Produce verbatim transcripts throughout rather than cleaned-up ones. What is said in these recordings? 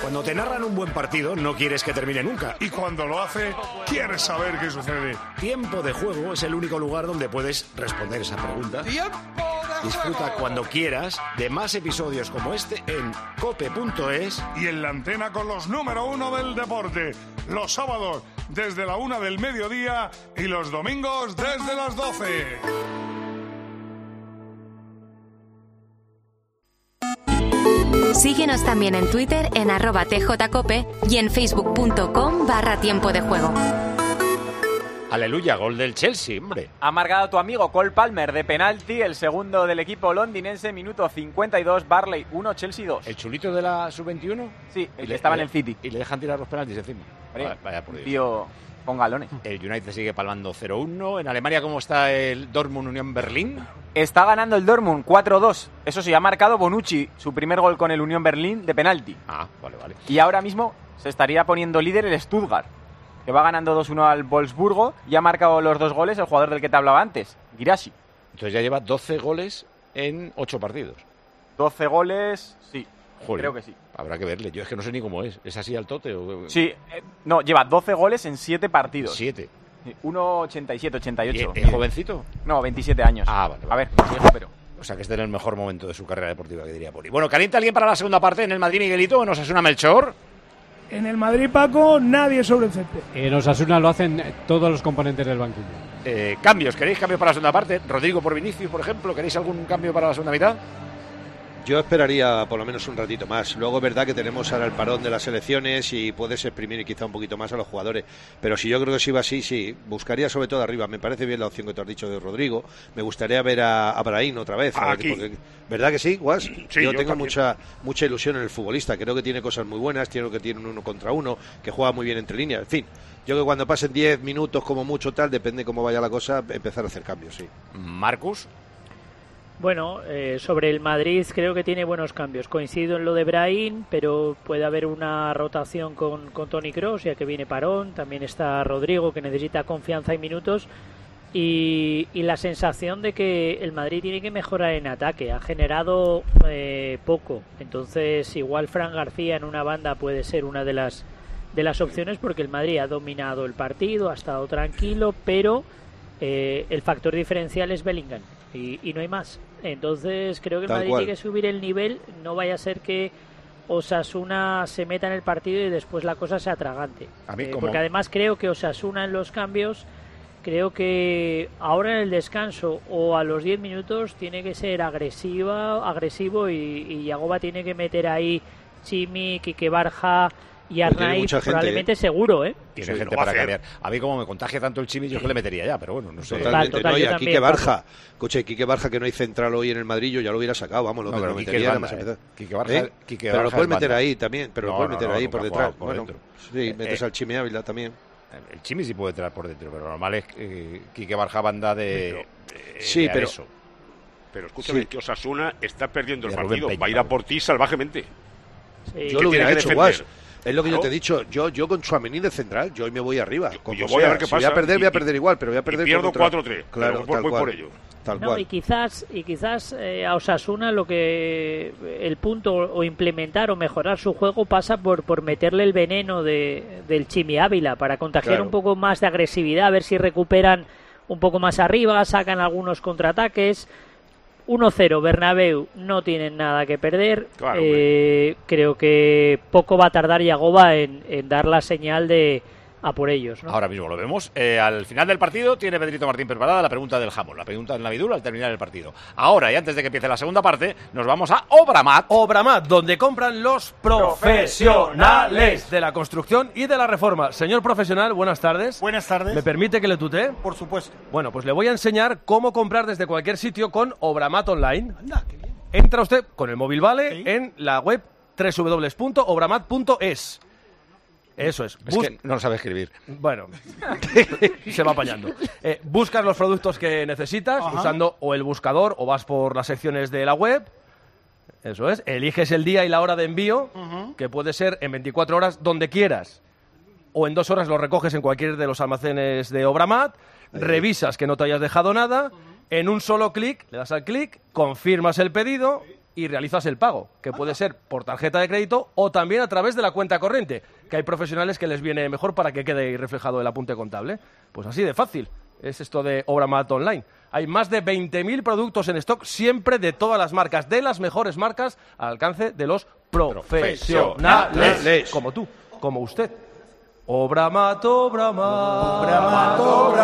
Cuando te narran un buen partido, no quieres que termine nunca. Y cuando lo hace, quieres saber qué sucede. Tiempo de Juego es el único lugar donde puedes responder esa pregunta. ¡Tiempo de Disfruta juego! cuando quieras de más episodios como este en cope punto es. Y en la antena con los número uno del deporte. Los sábados desde la una del mediodía y los domingos desde las doce. Síguenos también en Twitter en arroba tjcope y en facebook.com barra tiempo de juego. Aleluya, gol del Chelsea, hombre. Ha marcado tu amigo Cole Palmer de penalti, el segundo del equipo londinense, minuto cincuenta y dos, Barley uno, Chelsea dos. ¿El chulito de la sub veintiuno? Sí, el que estaba en el City. Y le dejan tirar los penaltis encima. Vale, Vaya, vaya por Dios. Tío, con galones. El United sigue palmando cero uno. En Alemania, ¿cómo está el Dortmund Unión Berlín? Está ganando el Dortmund cuatro dos. Eso sí, ha marcado Bonucci su primer gol con el Unión Berlín de penalti. Ah, vale, vale. Y ahora mismo se estaría poniendo líder el Stuttgart, que va ganando dos uno al Wolfsburgo y ha marcado los dos goles el jugador del que te hablaba antes, Guirassy. Entonces ya lleva doce goles en ocho partidos. doce goles, sí. Joder, creo que sí. Habrá que verle. Yo es que no sé ni cómo es. ¿Es así al tote? O... Sí, eh, no, lleva doce goles en siete partidos. siete. uno ochenta y siete, ochenta y ocho. ¿Es jovencito? No, veintisiete años. Ah, vale, vale. A ver, no es viejo, pero... O sea, que esté en el mejor momento de su carrera deportiva, que diría Poli. Bueno, ¿calienta alguien para la segunda parte en el Madrid, Miguelito? ¿Nos hace una Melchor? En el Madrid, Paco, nadie sobre el césped. En Osasuna lo hacen todos los componentes del banquillo. Eh, cambios, ¿queréis cambios para la segunda parte? Rodrigo por Vinicius, por ejemplo, ¿queréis algún cambio para la segunda mitad? Yo esperaría por lo menos un ratito más. Luego es verdad que tenemos ahora el parón de las elecciones y puedes exprimir quizá un poquito más a los jugadores. Pero si yo creo que si va así, sí. Buscaría sobre todo arriba. Me parece bien la opción que te has dicho de Rodrigo. Me gustaría ver a, a Brahim otra vez. A Aquí. ver, porque, ¿verdad que sí, Guas? Sí, yo, yo tengo también. mucha mucha ilusión en el futbolista. Creo que tiene cosas muy buenas. Creo que tiene un uno contra uno, que juega muy bien entre líneas. En fin, yo creo que cuando pasen diez minutos como mucho tal, depende cómo vaya la cosa, empezar a hacer cambios, sí. Marcus. Bueno, eh, sobre el Madrid creo que tiene buenos cambios. Coincido en lo de Brahim, pero puede haber una rotación con, con Toni Kroos, ya que viene parón. También está Rodrigo, que necesita confianza y minutos. Y, y la sensación de que el Madrid tiene que mejorar en ataque. Ha generado eh, poco. Entonces, igual Fran García en una banda puede ser una de las, de las opciones, porque el Madrid ha dominado el partido, ha estado tranquilo, pero eh, el factor diferencial es Bellingham. Y, y no hay más. Entonces creo que el Tal Madrid cual. tiene que subir el nivel. No vaya a ser que Osasuna se meta en el partido y después la cosa se atragante. A mí Eh, como- porque además creo que Osasuna en los cambios, creo que ahora en el descanso o a los diez minutos tiene que ser agresiva, agresivo y, y Yagoba tiene que meter ahí Chimi, Quique Barja y Pues tiene Arnaiz, mucha gente, probablemente ¿eh? seguro, ¿eh? Tiene Sí, gente lo va a para hacer. cambiar. A mí como me contagia tanto el Chimi, yo que le metería ya, pero bueno, no sé. Totalmente, total, no, y yo a también, Quique Paco. Barja, escuche, Quique Barja que no hay central hoy en el Madrid, yo ya lo hubiera sacado, vamos, lo, No, lo pero Quique metería es nada más banda, empezar. ¿eh? Quique Barja- ¿Eh? Quique pero lo Barja puedes es meter banda. ahí también, pero No, lo puedes no, meter no, ahí nunca por ha detrás. jugado por Bueno, dentro. sí, Eh, metes eh, al Chimi Ávila también. El Chimi sí puede entrar por dentro, pero lo normal es eh, Quique Barja banda de... Sí, de pero- Areso. Pero escúchame, Sí. que Osasuna está perdiendo el De Rubén partido. Peña, Va a ir a vamos. por ti salvajemente. Sí. Yo que lo hubiera tiene que hecho, defender. Guas. Es lo que yo Claro. te he dicho. Yo, yo con Tchouaméni de central, yo hoy me voy arriba. Yo- como yo voy a sea. ver qué Si voy pasa a perder, y- voy a perder igual, pero voy a perder y pierdo con otra- cuatro tres, Claro, pero voy- tal voy cual. por ello. Tal No, cual. y quizás y quizás eh, a Osasuna lo que el punto o implementar o mejorar su juego pasa por por meterle el veneno de, del Chimi Ávila para contagiar Claro. un poco más de agresividad, a ver si recuperan un poco más arriba, sacan algunos contraataques. uno cero Bernabéu, no tienen nada que perder. Claro, Eh, creo que poco va a tardar Yagoba en, en dar la señal de a por ellos, ¿no? Ahora mismo lo vemos. Eh, al final del partido tiene Pedrito Martín preparada la pregunta del jamón, la pregunta del Navidul al terminar el partido. Ahora, y antes de que empiece la segunda parte, nos vamos a Obramat. Obramat, donde compran los profesionales de la construcción y de la reforma. Señor profesional, buenas tardes. Buenas tardes. ¿Me permite que le tutee? Por supuesto. Bueno, pues le voy a enseñar cómo comprar desde cualquier sitio con Obramat Online. Anda, qué bien. Entra usted con el móvil Vale Sí. en la web doble u doble u doble u punto obramat punto es. Eso es. Es Bus- que no sabe escribir. Bueno, se va apañando. Eh, buscas los productos que necesitas Ajá. usando o el buscador o vas por las secciones de la web. Eso es. Eliges el día y la hora de envío, Ujú. que puede ser en veinticuatro horas donde quieras. O en dos horas lo recoges en cualquier de los almacenes de Obramat. Revisas que no te hayas dejado nada. En un solo clic, le das al clic, confirmas el pedido y realizas el pago, que puede ser por tarjeta de crédito o también a través de la cuenta corriente, que hay profesionales que les viene mejor para que quede ahí reflejado el apunte contable. Pues así de fácil es esto de Obramat Online. Hay más de veinte mil productos en stock, siempre de todas las marcas, de las mejores marcas, al alcance de los profesionales, como tú, como usted. Obramat, Obramat, Obramat,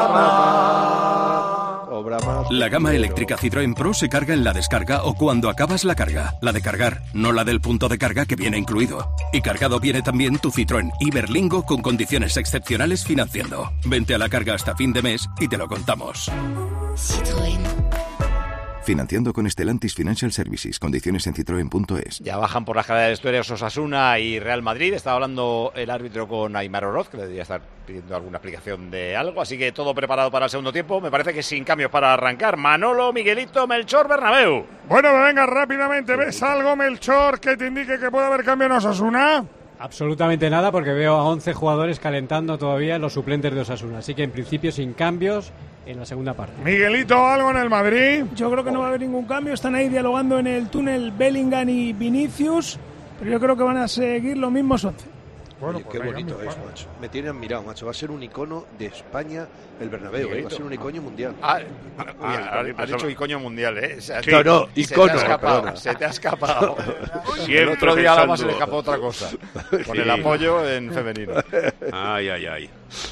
Obramat. La gama eléctrica Citroën Pro se carga en la descarga o cuando acabas la carga. La de cargar, no la del punto de carga que viene incluido. Y cargado viene también tu Citroën Iberlingo con condiciones excepcionales financiando. Vente a la carga hasta fin de mes y te lo contamos. Citroën. Financiando con Stellantis Financial Services. Condiciones en citroen punto es. Ya bajan por la escalera de vestuarios Osasuna y Real Madrid. Estaba hablando el árbitro con Aimar Oroz, que debería estar pidiendo alguna explicación de algo. Así que todo preparado para el segundo tiempo. Me parece que sin cambios para arrancar. Manolo, Miguelito, Melchor, Bernabéu. Bueno, me venga rápidamente. ¿Ves algo, Melchor, que te indique que puede haber cambio en Osasuna? Absolutamente nada, porque veo a once jugadores calentando todavía los suplentes de Osasuna. Así que en principio sin cambios en la segunda parte. Miguelito, ¿algo en el Madrid? Yo creo que no va a haber ningún cambio. Están ahí dialogando en el túnel Bellingham y Vinicius, pero yo creo que van a seguir los mismos once. Bueno, oye, qué bonito es, macho. Me tiene admirado, macho. Va a ser un icono de España el Bernabéu, ¿eh? Va a ser un icono mundial. Ah, ah, has dicho icono mundial, ¿eh? O sea, sí. No, no, icono. Se te ha escapado. Se te ha escapado. El otro día además se le escapó otra cosa. Con sí. el apoyo en femenino. Ay, ay, ay.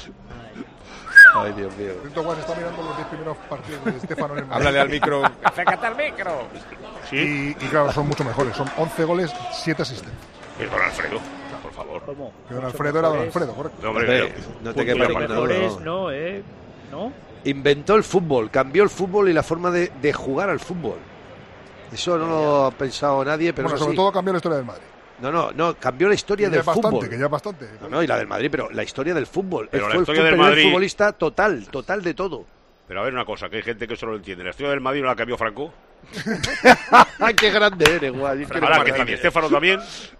Ay, Dios mío. Juan está mirando los diez primeros partidos de Estefano en el Háblale al micro. ¡Acércate al micro! Sí. Y, y claro, son mucho mejores. Son once goles, siete asistencias. Es don Alfredo, por favor. ¿Cómo? Que don Alfredo era don Alfredo, correcto. No, hombre, no te quepas más mejores, no, ¿eh? ¿No? Inventó el fútbol, cambió el fútbol y la forma de, de jugar al fútbol. Eso no lo ha pensado nadie, pero bueno, eso sobre sí. todo cambió la historia del Madrid. No, no, no, cambió la historia que del bastante, fútbol. Que ya bastante. No, no, y la del Madrid, pero la historia del fútbol. Pero Él la fue historia el del primer Madrid... futbolista total, total de todo. Pero a ver una cosa, que hay gente que eso no lo entiende. ¿La historia del Madrid no la cambió Franco? ¡Ay, qué grande eres, guay! Ahora que Di Stéfano también.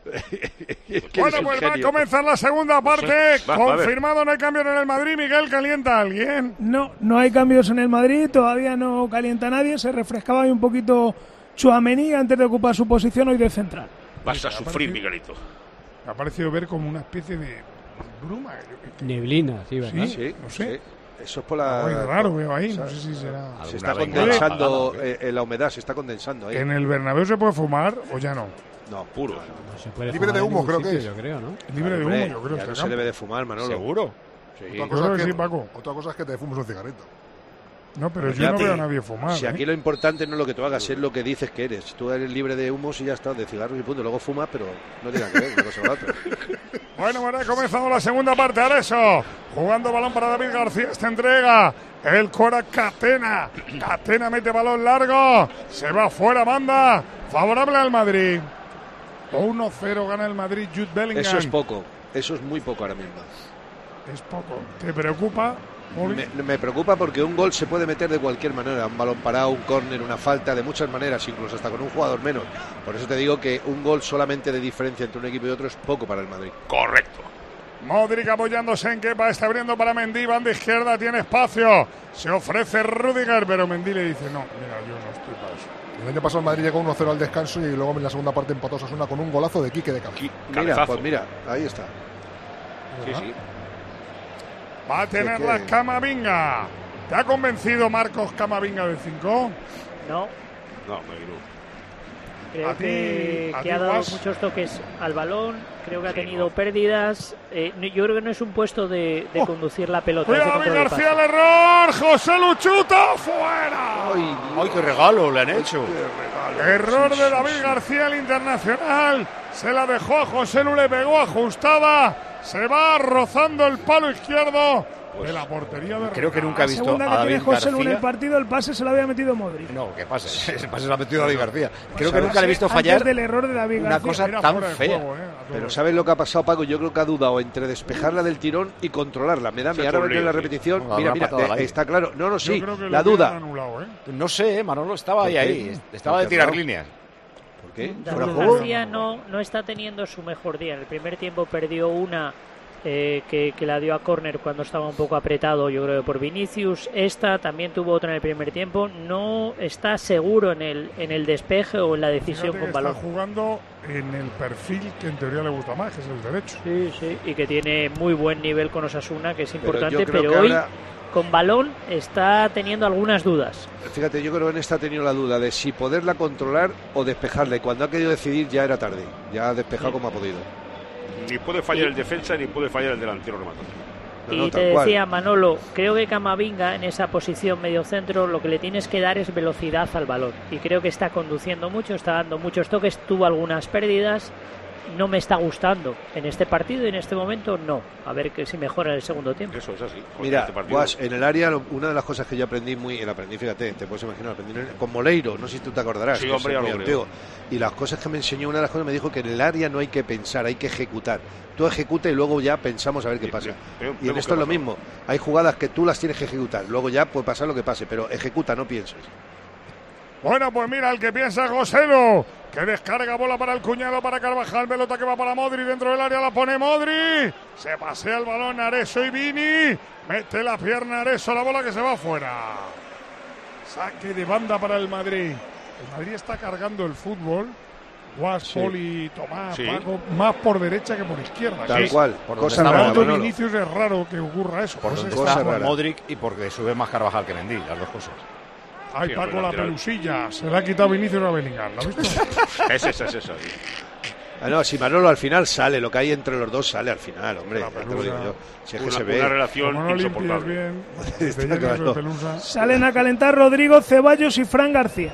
Bueno, pues va a comenzar la segunda parte. Va, Confirmado, no hay cambios en el Madrid. Miguel, ¿calienta a alguien? No, no hay cambios en el Madrid. Todavía no calienta nadie. Se refrescaba ahí un poquito Tchouaméni antes de ocupar su posición hoy de central. Vas a sufrir, Miguelito. Me ha parecido ver como una especie de bruma. Neblina, sí, ¿verdad? Sí, sí no sé. Sí. Eso es por la... Muy raro veo ahí, no sé si será... Se está condensando eh, en la humedad, se está condensando ahí. ¿En el Bernabéu se puede fumar o ya no? No, puro. No se puede libre de humo, creo sitio, que es. Yo creo, ¿no? Libre de humo, yo creo. Ya no se debe de fumar, Manolo. ¿Seguro? Sí. Otra cosa, Yo creo es que que, sí, Paco. otra cosa es que te fumes un cigarrito. No, pero Pues yo no te, veo a nadie fumar. Si ¿eh? aquí lo importante no es lo que tú hagas, es lo que dices que eres. Tú eres libre de humos y ya está, de cigarros y punto. Luego fumas, pero no tiene nada que ver una cosa con la otra. Bueno, bueno, ha comenzado la segunda parte. Areso, jugando balón para David García. Esta entrega, el Cora Catena. Catena mete balón largo. Se va fuera, banda. Favorable al Madrid. uno cero gana el Madrid, Jude Bellingham. Eso es poco. Eso es muy poco ahora mismo. Es poco. ¿Te preocupa? Me, me preocupa porque un gol se puede meter de cualquier manera, un balón parado, un córner, una falta, de muchas maneras, incluso hasta con un jugador menos. Por eso te digo que un gol solamente de diferencia entre un equipo y otro es poco para el Madrid. Correcto. Modric apoyándose en Kepa, está abriendo para Mendy, banda izquierda, tiene espacio. Se ofrece Rüdiger, pero Mendy le dice, no, mira, yo no estoy para eso. El año pasado el Madrid llegó uno cero al descanso y luego en la segunda parte empató Osasuna con un golazo de Quique de cabeza. Mira, pues mira, ahí está. Sí, sí. Va a tener la Camavinga. ¿Te ha convencido Marcos Camavinga de cinco? No. No, me no. Creo ¿A ti, que, a que ti ha dado Guas? muchos toques al balón. Creo que ha Sí, tenido no. pérdidas. Eh, no, yo creo que no es un puesto de, de Oh, conducir la pelota. Cuidado, es de David control de García, el error. José Luchuta, fuera. Ay, ¡Ay, qué regalo le han hecho! Error de David García, el internacional. Se la dejó a José Lu, le pegó ajustada. Se va rozando el palo izquierdo de la portería de Creo que Real. nunca he La visto segunda a que David tiene José Lu en el García. partido, el pase se lo había metido Modric. No, ¿qué pasa? El pase se lo ha metido David García. Creo que ¿sabes? nunca le he visto Antes fallar del error de David una García. cosa Mira, tan fuera de fea. juego, eh, a todo Pero esto. ¿sabes lo que ha pasado, Paco? Yo creo que ha dudado entre despejarla del tirón y controlarla. Me da Se miedo ahora ha ver en la sí. repetición. No, mira, habrá mira, patado al eh, aire. está claro. No, no, Yo sí, creo que la lo duda. hubieran anulado, ¿eh? No sé, Manolo estaba ahí, ¿Por qué? ahí. Estaba de ¿Por qué tirar no? líneas. ¿Por qué? David ¿Fuera de juego? García no, no está teniendo su mejor día. En el primer tiempo perdió una eh, que, que la dio a córner cuando estaba un poco apretado, yo creo, por Vinicius. Esta también tuvo otra en el primer tiempo. No está seguro en el en el despeje o en la decisión Fíjate con que balón. Está jugando en el perfil que en teoría le gusta más, que es el derecho. Sí, sí, y que tiene muy buen nivel con Osasuna, que es importante, Pero, pero, hoy ahora... con balón está teniendo algunas dudas. Fíjate, yo creo que en esta ha tenido la duda de si poderla controlar o despejarla. Y cuando ha querido decidir ya era tarde. Ya ha despejado sí. como ha podido. Ni puede fallar el defensa ni puede fallar el delantero rematador. No, no, y te decía, cual. Manolo, creo que Camavinga en esa posición mediocentro lo que le tienes que dar es velocidad al balón. Y creo que está conduciendo mucho, está dando muchos toques, tuvo algunas pérdidas. No me está gustando en este partido y en este momento no. A ver que si mejora en el segundo tiempo. Eso es así. Mira, este Guas, en el área, una de las cosas que yo aprendí muy, la aprendí, fíjate, te puedes imaginar, aprendí con Moleiro, no sé si tú te acordarás. Sí, hombre, ya lo creo. Y las cosas que me enseñó, una de las cosas me dijo que en el área no hay que pensar, hay que ejecutar. Tú ejecuta y luego ya pensamos a ver qué sí, pasa. Pero, y en esto es lo mismo. Hay jugadas que tú las tienes que ejecutar, luego ya puede pasar lo que pase, pero ejecuta, no pienses. Bueno, pues mira, el que piensa es Joselo, que descarga bola para el cuñado, para Carvajal, pelota que va para Modri, dentro del área la pone Modri, se pasea el balón Areso y Vini, mete la pierna Areso, la bola que se va afuera. Saque de banda para el Madrid. El Madrid está cargando el fútbol. Guas, sí. Poli, Tomás, sí. Paco, más por derecha que por izquierda. Tal sí. cual. Por cosa rara. Por Vinicius es raro que ocurra eso. Por donde está Modric y porque sube más Carvajal que Mendy, las dos cosas. Ay, sí, Paco, la pelusilla. Se le ha quitado Vinicius a Bellingham. ¿Lo has visto? es esa, es esa. Ah, no, si Manolo al final sale, lo que hay entre los dos sale al final, hombre. Te lo digo yo. Si es una, que se ve. Una relación no insoportable. Bien, claro. Salen a calentar Rodrigo, Ceballos y Fran García.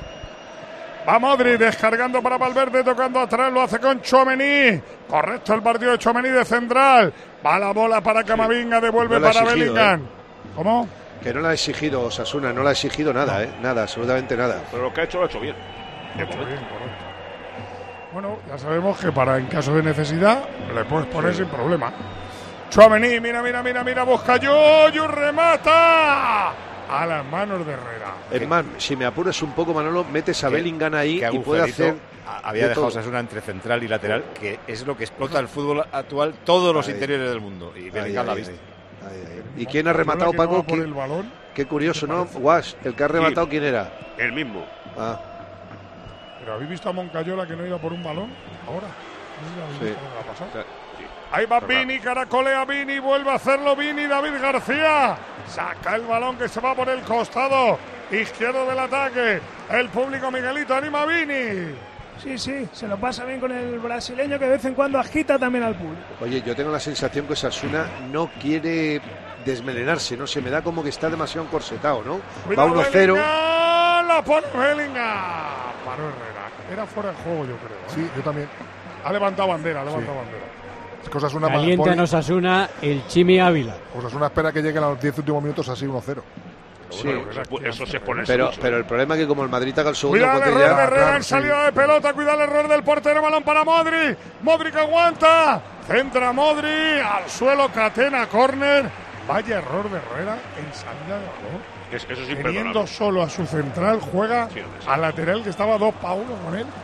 Va Modric descargando para Valverde, tocando atrás, lo hace con Tchouaméni. Correcto el partido de Tchouaméni de central. Va la bola para Camavinga, devuelve no para exigido, Bellingham. ¿Eh? ¿Cómo? Que no la ha exigido Osasuna, no la ha exigido nada, ¿eh? Nada, absolutamente nada. Pero lo que ha hecho lo ha hecho bien. Lo ha hecho bien, correcto. Bueno, ya sabemos que para en caso de necesidad le puedes poner sí. sin problema. Tchouaméni, mira, mira, mira, mira, busca Yuyu, remata a las manos de Herrera. Es más, si me apuras un poco, Manolo, metes a Bellingham ahí y puede hacer... Había dejado Osasuna entre central y lateral, que es lo que explota el fútbol actual, todos los ay, interiores del mundo. Y Bellingham la ha visto. Ay, ay. ¿Y quién ha rematado, Paco? No el balón, qué curioso, ¿no? Guas, el que ha rematado, sí, ¿quién era? El mismo. Ah. Pero ¿habéis visto a Moncayola que no iba por un balón? Ahora. Sí. Sí. Ahí va Vini, caracolea Vini, vuelve a hacerlo Vini, David García. Saca el balón que se va por el costado izquierdo del ataque. El público Miguelito anima a Vini. Sí, sí, se lo pasa bien con el brasileño que de vez en cuando agita también al público. Oye, yo tengo la sensación que Osasuna no quiere desmelenarse, no sé, me da como que está demasiado encorsetado, ¿no? Cuidado, va uno cero. La pone Bellingham. Paró Herrera. Era fuera de juego, yo creo. ¿eh? Sí, yo también. Ha levantado bandera, ha levantado sí. bandera. Es que Osasuna Calienta en Osasuna el Chimi Ávila. Osasuna espera que lleguen a los diez últimos minutos así uno cero. Sí, bueno, eso se pone pero, mucho, pero el problema es que como el Madrid haga el segundo, cuidado el error ya, de Herrera claro, en sí. salida de pelota, cuidado el error del portero, balón para Modric, Modric aguanta, centra Modric, al suelo Catena, córner, vaya error de Herrera en salida de balón. Es, eso es teniendo solo a su central, juega sí, sí. al lateral que estaba dos para uno con él.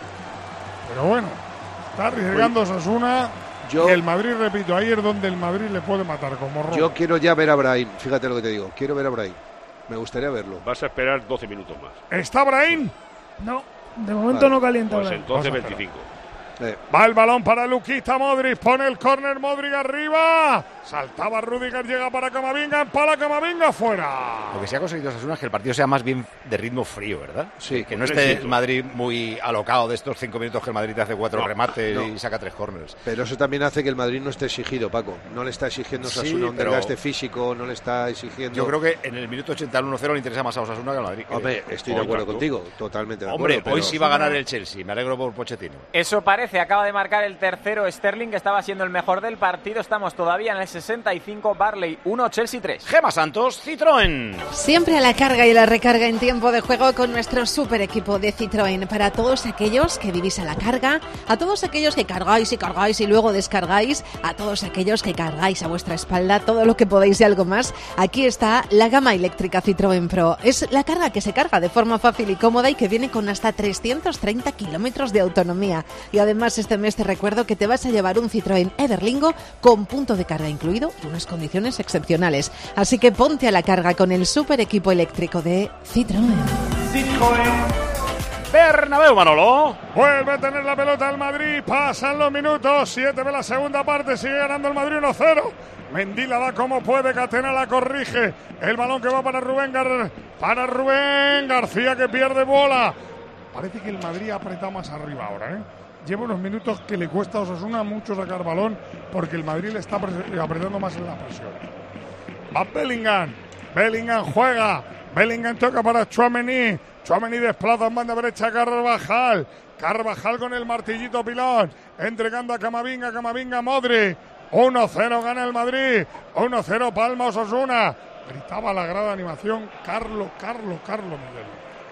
Pero bueno, está arriesgando Osasuna. Yo, y el Madrid, repito, ahí es donde el Madrid le puede matar como robo. Yo quiero ya ver a Brahim, fíjate lo que te digo, quiero ver a Brahim. Me gustaría verlo. Vas a esperar doce minutos más. ¿Está Brahim? No, de momento vale. no calienta. Pues entonces veinticinco. Eh. Va el balón para Luquita Modric, pone el córner Modric arriba, saltaba Rudiger, llega para Camavinga, empala Camavinga fuera. Lo que se ha conseguido Osasuna es que el partido sea más bien de ritmo frío, ¿verdad? Sí, que no esté el Madrid muy alocado de estos cinco minutos que el Madrid te hace cuatro no, remates no. y saca tres córners. Pero eso también hace que el Madrid no esté exigido, Paco. No le está exigiendo a Osasuna sí, un desgaste físico, no le está exigiendo... Yo creo que en el minuto ochenta al uno cero le interesa más a Osasuna que al Madrid. Hombre, estoy de acuerdo contigo, totalmente de acuerdo. Hombre, hoy sí va a ganar el Chelsea, me alegro por Pochettino. Eso parece, acaba de marcar el tercero Sterling, que estaba siendo el mejor del partido. Estamos todavía en el sesenta y cinco, Barley uno, Chelsea tres. Gema Santos, Citroën. Siempre a la carga y la recarga en tiempo de juego con nuestro super equipo de Citroën. Para todos aquellos que vivís a la carga, a todos aquellos que cargáis y cargáis y luego descargáis, a todos aquellos que cargáis a vuestra espalda todo lo que podéis y algo más, aquí está la gama eléctrica Citroën Pro. Es la carga que se carga de forma fácil y cómoda y que viene con hasta trescientos treinta kilómetros de autonomía. Y además Además, este mes te recuerdo que te vas a llevar un Citroën Everlingo con punto de carga incluido y unas condiciones excepcionales. Así que ponte a la carga con el super equipo eléctrico de Citroën. Citroën. Bernabéu, Manolo. Vuelve a tener la pelota el Madrid. Pasan los minutos. siete de la segunda parte. Sigue ganando el Madrid uno cero. Mendy la da como puede. Catena la corrige. El balón que va para Rubén Gar... para Rubén García, que pierde bola. Parece que el Madrid ha apretado más arriba ahora, ¿eh? Lleva unos minutos que le cuesta a Osasuna mucho sacar balón porque el Madrid le está apretando más en la presión. Va Bellingham. Bellingham juega. Bellingham toca para Tchouaméni. Tchouaméni desplaza en banda derecha a Carvajal. Carvajal con el martillito pilón. Entregando a Camavinga. Camavinga Modric. uno cero gana el Madrid. uno cero Palma Osasuna. Gritaba la grada de animación. Carlos, Carlos, Carlos Miguel.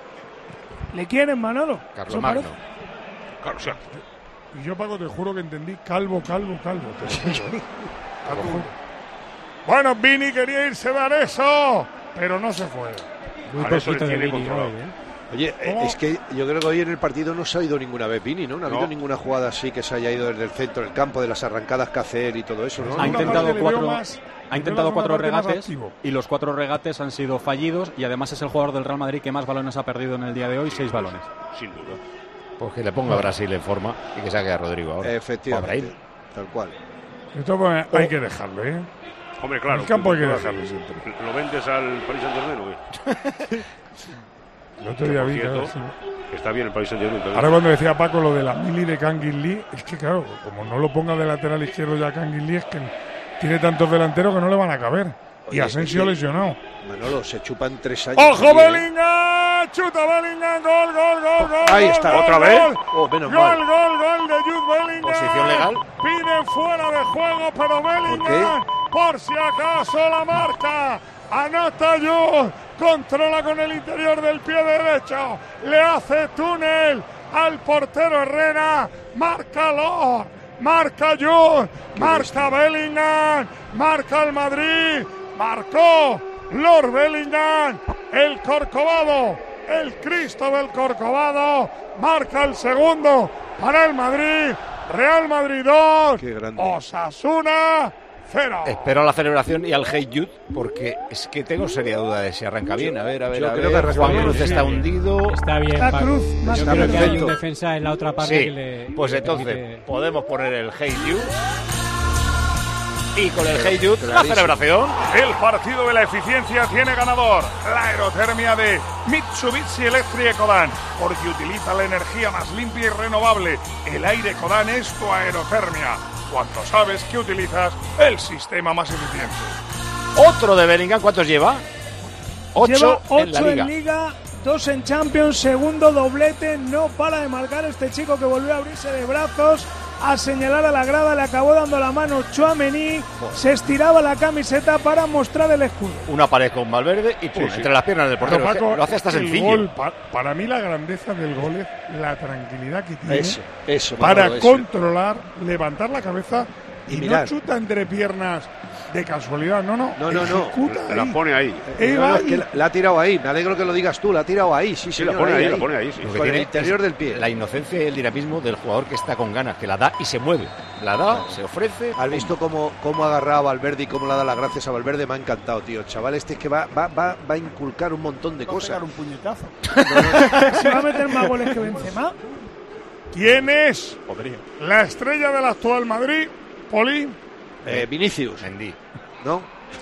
¿Le quieren, Manolo? Carlos Magno. Carlos, ya. Y yo, Paco, te juro que entendí calvo, calvo, calvo. Te lo juro, ¿eh? Te lo juro. Bueno, Vini quería irse a dar eso, pero no se fue. Muy poquito de Vini hoy, ¿eh? Oye, ¿Cómo? es que yo creo que hoy en el partido no se ha ido ninguna vez Vini, ¿no? No ha habido No. ninguna jugada así que se haya ido desde el centro del campo, de las arrancadas que hacer y todo eso, ¿no? Ha Una intentado parte le veo cuatro, más- ha intentado una cuatro parte más regates activo. y los cuatro regates han sido fallidos y además es el jugador del Real Madrid que más balones ha perdido en el día de hoy, seis balones. Sin duda. Pues que le ponga a Brasil en forma y que saque a Rodrigo ahora. Efectivamente, Pobre él. tal cual. Esto pues, hay que dejarlo, ¿eh? Hombre, claro. El campo hay que tú- dejarlo siempre. ¿Lo vendes al Paris Saint-Germain o qué? El otro día Por vi, cierto, claro, sí. Está bien el Paris Saint-Germain también. Ahora cuando decía Paco lo de la mili de Kangin Lee, es que claro, como no lo ponga de lateral izquierdo ya Kangin Lee, es que tiene tantos delanteros que no le van a caber. Y Oye, Asensio es que- lesionado. Manolo, se chupan tres años. ¡Ojo, aquí, ¿eh? Bellingham! ¡Chuta Bellingham! ¡Gol, gol, gol, gol! Ahí gol, está. gol, ¿Otra gol, vez? Gol, Oh, menos gol, mal. gol, gol de Jude Bellingham. Posición legal. Piden fuera de juego, pero Bellingham, por, si acaso, la marca. Anota Jude. Controla con el interior del pie derecho. Le hace túnel al portero Herrera. Márcalo. Marca Jude. Marca Bellingham. Marca el Madrid. Marcó Lord Bellingham. El Corcovado. El Cristo del Corcovado. Marca el segundo para el Madrid. Real Madrid dos. Qué grande. Osasuna cero. Espero a la celebración y al Hey Jude, porque es que tengo seria duda de si arranca bien. A ver, a ver, Yo a creo ver. que arranca Juan bien, Cruz sí. está hundido. Está bien, Está Paco. Cruz, más Yo Está creo que hay perfecto. un defensa en la otra parte Sí, que le. pues le entonces permite- podemos poner el Hey Jude. Y con el Hey Jude, la Clarísimo. celebración. El partido de la eficiencia tiene ganador. La aerotermia de Mitsubishi Electric Ecodan, porque utiliza la energía más limpia y renovable. El aire Ecodan es tu aerotermia. Cuando sabes que utilizas el sistema más eficiente. Otro de Bellingham, ¿cuántos lleva? Ocho, Lleva ocho en la Liga. en Liga, dos en Champions, segundo doblete. No para de marcar este chico que volvió a abrirse de brazos, a señalar a la grada, le acabó dando la mano Tchouaméni, se estiraba la camiseta para mostrar el escudo. Una pared con Valverde y pum, Sí, sí. entre las piernas del portero. Pero, Paco, lo hace hasta el sencillo. gol, pa- para mí la grandeza del gol es la tranquilidad que tiene Eso, eso. para Manolo, eso. controlar, levantar la cabeza y, Y no mirar. chuta entre piernas de casualidad. No, no. No, no, no. ejecuta La ahí. pone ahí. Eh, No, no, va es que ahí. la, la ha tirado ahí. Me alegro que lo digas tú. La ha tirado ahí. Sí, Sí, señor, la pone ahí, ahí. la pone ahí, sí. Lo que Con el tiene interior es del pie. La inocencia y el dinamismo del jugador que está con ganas, que la da y se mueve. La da, se ofrece. ¿Has visto cómo, cómo ha agarrado a Valverde y cómo le ha dado las gracias a Valverde? Me ha encantado, tío. El chaval este es que va, va, va, va a inculcar un montón de cosas. un puñetazo. ¿Se va a meter más goles que Benzema? ¿Quién es Podría. la estrella del actual Madrid? Poli. Eh, Vinicius, Mendy. ¿no?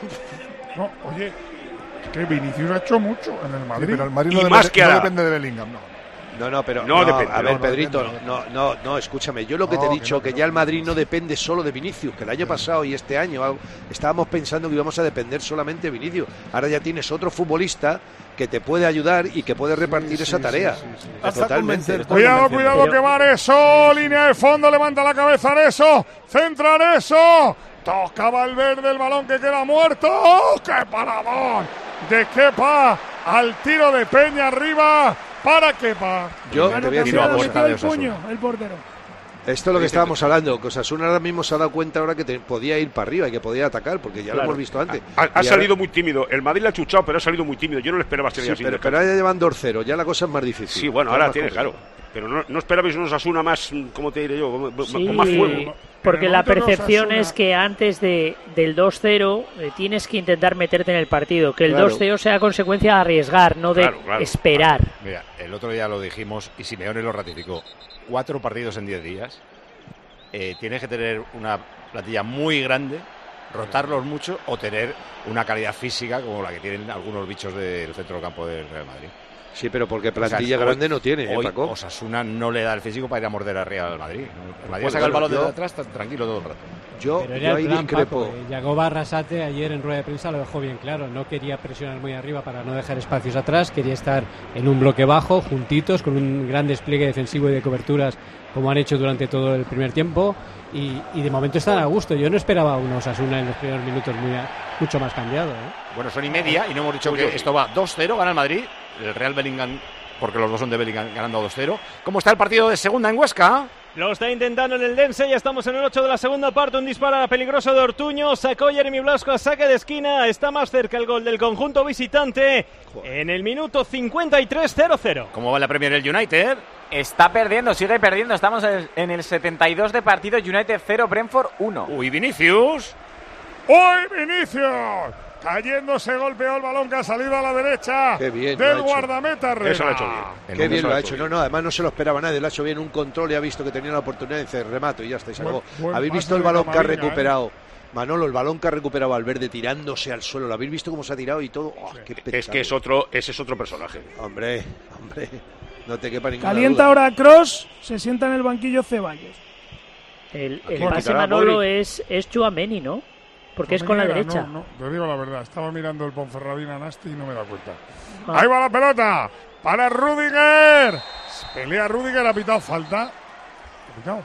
No, oye, que Vinicius ha hecho mucho en el Madrid. Pero el Madrid Y no, más depende, que no hará. depende de Bellingham, no. No, no, pero No depende, a ver, no, no Pedrito, depende, no, no, no, escúchame. Yo lo que No, te he que dicho, no, que, que no. ya el Madrid no depende solo de Vinicius, que el año pasado y este año ah, estábamos pensando que íbamos a depender solamente de Vinicius. Ahora ya tienes otro futbolista que te puede ayudar y que puede repartir Sí, esa sí, tarea. sí, sí, sí. Totalmente. Hasta convencer. Cuidado, cuidado, que va Areso. Línea de fondo, levanta la cabeza Areso. Centra Areso. Toca Valverde el balón que queda muerto. ¡Oh, qué paradón! De Kepa al tiro de Peña arriba para Kepa. Yo Mano te voy a decir cambiada, una metió cosa. el puño, el portero. Esto es lo que estábamos hablando, que Osasuna ahora mismo se ha dado cuenta ahora que te- podía ir para arriba y que podía atacar, porque ya lo Claro. hemos visto antes. Ha, ha Y ahora- salido muy tímido. El Madrid le ha chuchado, pero ha salido muy tímido. Yo no le esperaba ser Sí, así. pero, pero ahora ya llevan dos cero, ya la cosa es más difícil. Sí, bueno, Ya ahora más tiene, complicado. claro. Pero no, no esperabais un Osasuna más, ¿cómo te diré yo? Sí, con más fuego. Porque la percepción es que antes de, del dos cero eh, tienes que intentar meterte en el partido. Que el Claro. dos cero sea consecuencia de arriesgar, no de Claro, claro. esperar. Mira, el otro día lo dijimos y Simeone lo ratificó. Cuatro partidos en diez días. Eh, tienes que tener una plantilla muy grande, rotarlos mucho o tener una calidad física como la que tienen algunos bichos del centro del campo del Real Madrid. Sí, pero porque plantilla O sea, hoy- grande no tiene, ¿eh, hoy Paco? Osasuna no le da el físico para ir a morder arriba al Madrid. El Madrid Pues saca el bueno, balón yo- de atrás tan tranquilo todo el rato. Yo, Pero yo era ahí el plan, discrepo. Paco. Yagoba Arrasate ayer en rueda de prensa lo dejó bien claro. No quería presionar muy arriba para no dejar espacios atrás. Quería estar en un bloque bajo, juntitos, con un gran despliegue defensivo y de coberturas como han hecho durante todo el primer tiempo. Y, y de momento están a gusto. Yo no esperaba un Osasuna en los primeros minutos muy a- mucho más cambiado, ¿eh? Bueno, son y media y no hemos dicho que esto va dos cero, gana el Madrid, el Real Bellingham, porque los dos son de Bellingham, ganando dos cero. ¿Cómo está el partido de segunda en Huesca? Lo está intentando en el Dense, ya estamos en el ocho de la segunda parte, un disparo peligroso de Ortuño, sacó Jeremy Blasco a saque de esquina, está más cerca el gol del conjunto visitante en el minuto cincuenta y tres, cero cero. ¿Cómo va la Premier el United? Está perdiendo, sigue perdiendo, estamos en el setenta y dos de partido, United cero, Brentford uno. Uy, Vinicius. ¡Uy, Vinicius! Cayéndose, golpeó el balón que ha salido a la derecha Qué bien lo ha del hecho. guardameta Herrera. Eso lo ha hecho bien. Qué bien lo ha hecho. No, no, además no se lo esperaba nadie. Lo ha hecho bien un control y ha visto que tenía la oportunidad de hacer remato y ya está. Y se Buen- acabó. buen ¿Habéis pase visto el de balón que ha Camavinga, recuperado? Manolo, el balón que ha recuperado Valverde tirándose al suelo. ¿Lo habéis visto cómo se ha tirado y todo? Oh, qué Es que es otro, ese es otro personaje. Hombre, hombre, no te quepa ninguna Calienta duda. ahora Cross, se sienta en el banquillo Ceballos. El, Aquí el pase quitará a Manolo Modric. es, es Tchouaméni, ¿no? Porque es con la Era, derecha. No, no, te digo la verdad, estaba mirando el Ponferradina Nasti y no me da cuenta. Ah. Ahí va la pelota para Rudiger. Pelea Rudiger, ha pitado falta. ¿Ha pitado?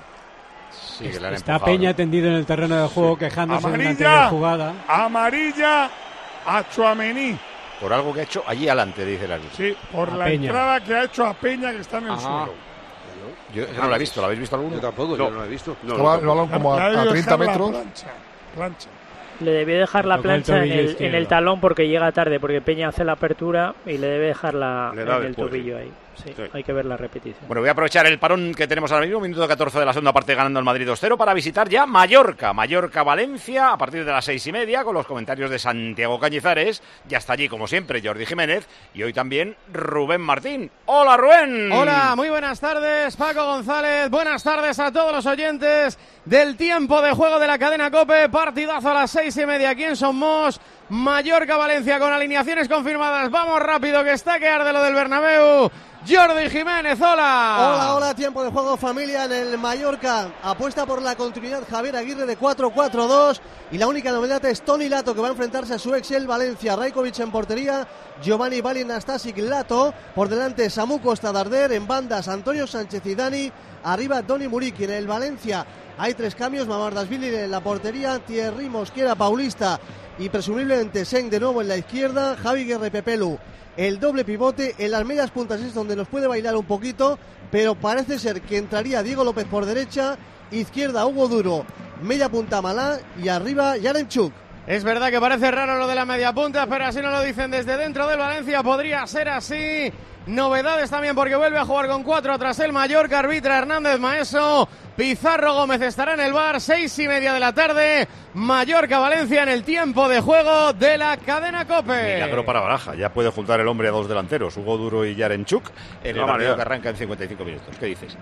Sí, que le han Está empujado, Peña ¿no? tendido en el terreno de juego quejándose de una anterior Amarilla, jugada. amarilla a Tchouaméni. Por algo que ha hecho allí adelante, dice el árbitro. Sí, por A la Peña. entrada que ha hecho a Peña que está en el Ah. suelo. Yo es que no la he visto, ¿la habéis visto alguno? Yo tampoco, yo no lo he visto. No, Estaba el balón como a- Le ha a debido treinta dejar la metros. plancha, plancha. Le debió dejar la Tocó el plancha en tobillo el, izquierdo. en el talón porque llega tarde, porque Peña hace la apertura y le debe dejar la, Le en da el después, tobillo sí. ahí. Sí, Sí. hay que ver la repetición. Bueno, voy a aprovechar el parón que tenemos ahora mismo, minuto catorce de la segunda parte ganando el Madrid dos cero para visitar ya Mallorca. Mallorca-Valencia a partir de las seis y media con los comentarios de Santiago Cañizares. Ya está allí, como siempre, Jordi Jiménez y hoy también Rubén Martín. ¡Hola, Rubén! Hola, muy buenas tardes, Paco González. Buenas tardes a todos los oyentes del tiempo de juego de la cadena COPE. Partidazo a las seis y media aquí en Somos. Mallorca-Valencia con alineaciones confirmadas. Vamos rápido, que está que arde lo del Bernabéu. Jordi Jiménez, hola. Hola, hola, tiempo de juego familia en el Mallorca. Apuesta por la continuidad Javier Aguirre de cuatro cuatro dos. Y la única novedad es Toni Lato, que va a enfrentarse a su ex el Valencia. Rajkovic en portería, Giovanni Balin, Nastasic, Lato. Por delante Samu Costa Darder, en bandas Antonio Sánchez y Dani. Arriba Doni Muriqui. En el Valencia hay tres cambios, Mamardashvili en la portería, Thierry Mosquera, Paulista y presumiblemente Seng de nuevo en la izquierda, Javi Guerre, Pepelu. El doble pivote en las medias puntas es donde nos puede bailar un poquito, pero parece ser que entraría Diego López por derecha, izquierda Hugo Duro, media punta Malá y arriba Yaremchuk. Es verdad que parece raro lo de la media punta, pero así no lo dicen desde dentro del Valencia. Podría ser así. Novedades también porque vuelve a jugar con cuatro tras el Mallorca. Arbitra Hernández Maeso. Pizarro Gómez estará en el bar. Seis y media de la tarde. Mallorca-Valencia en el tiempo de juego de la cadena COPE. Milagro para Baraja, ya puede juntar el hombre a dos delanteros, Hugo Duro y Yarenchuk, en el va a partido marear. que arranca en cincuenta y cinco minutos. ¿Qué dices?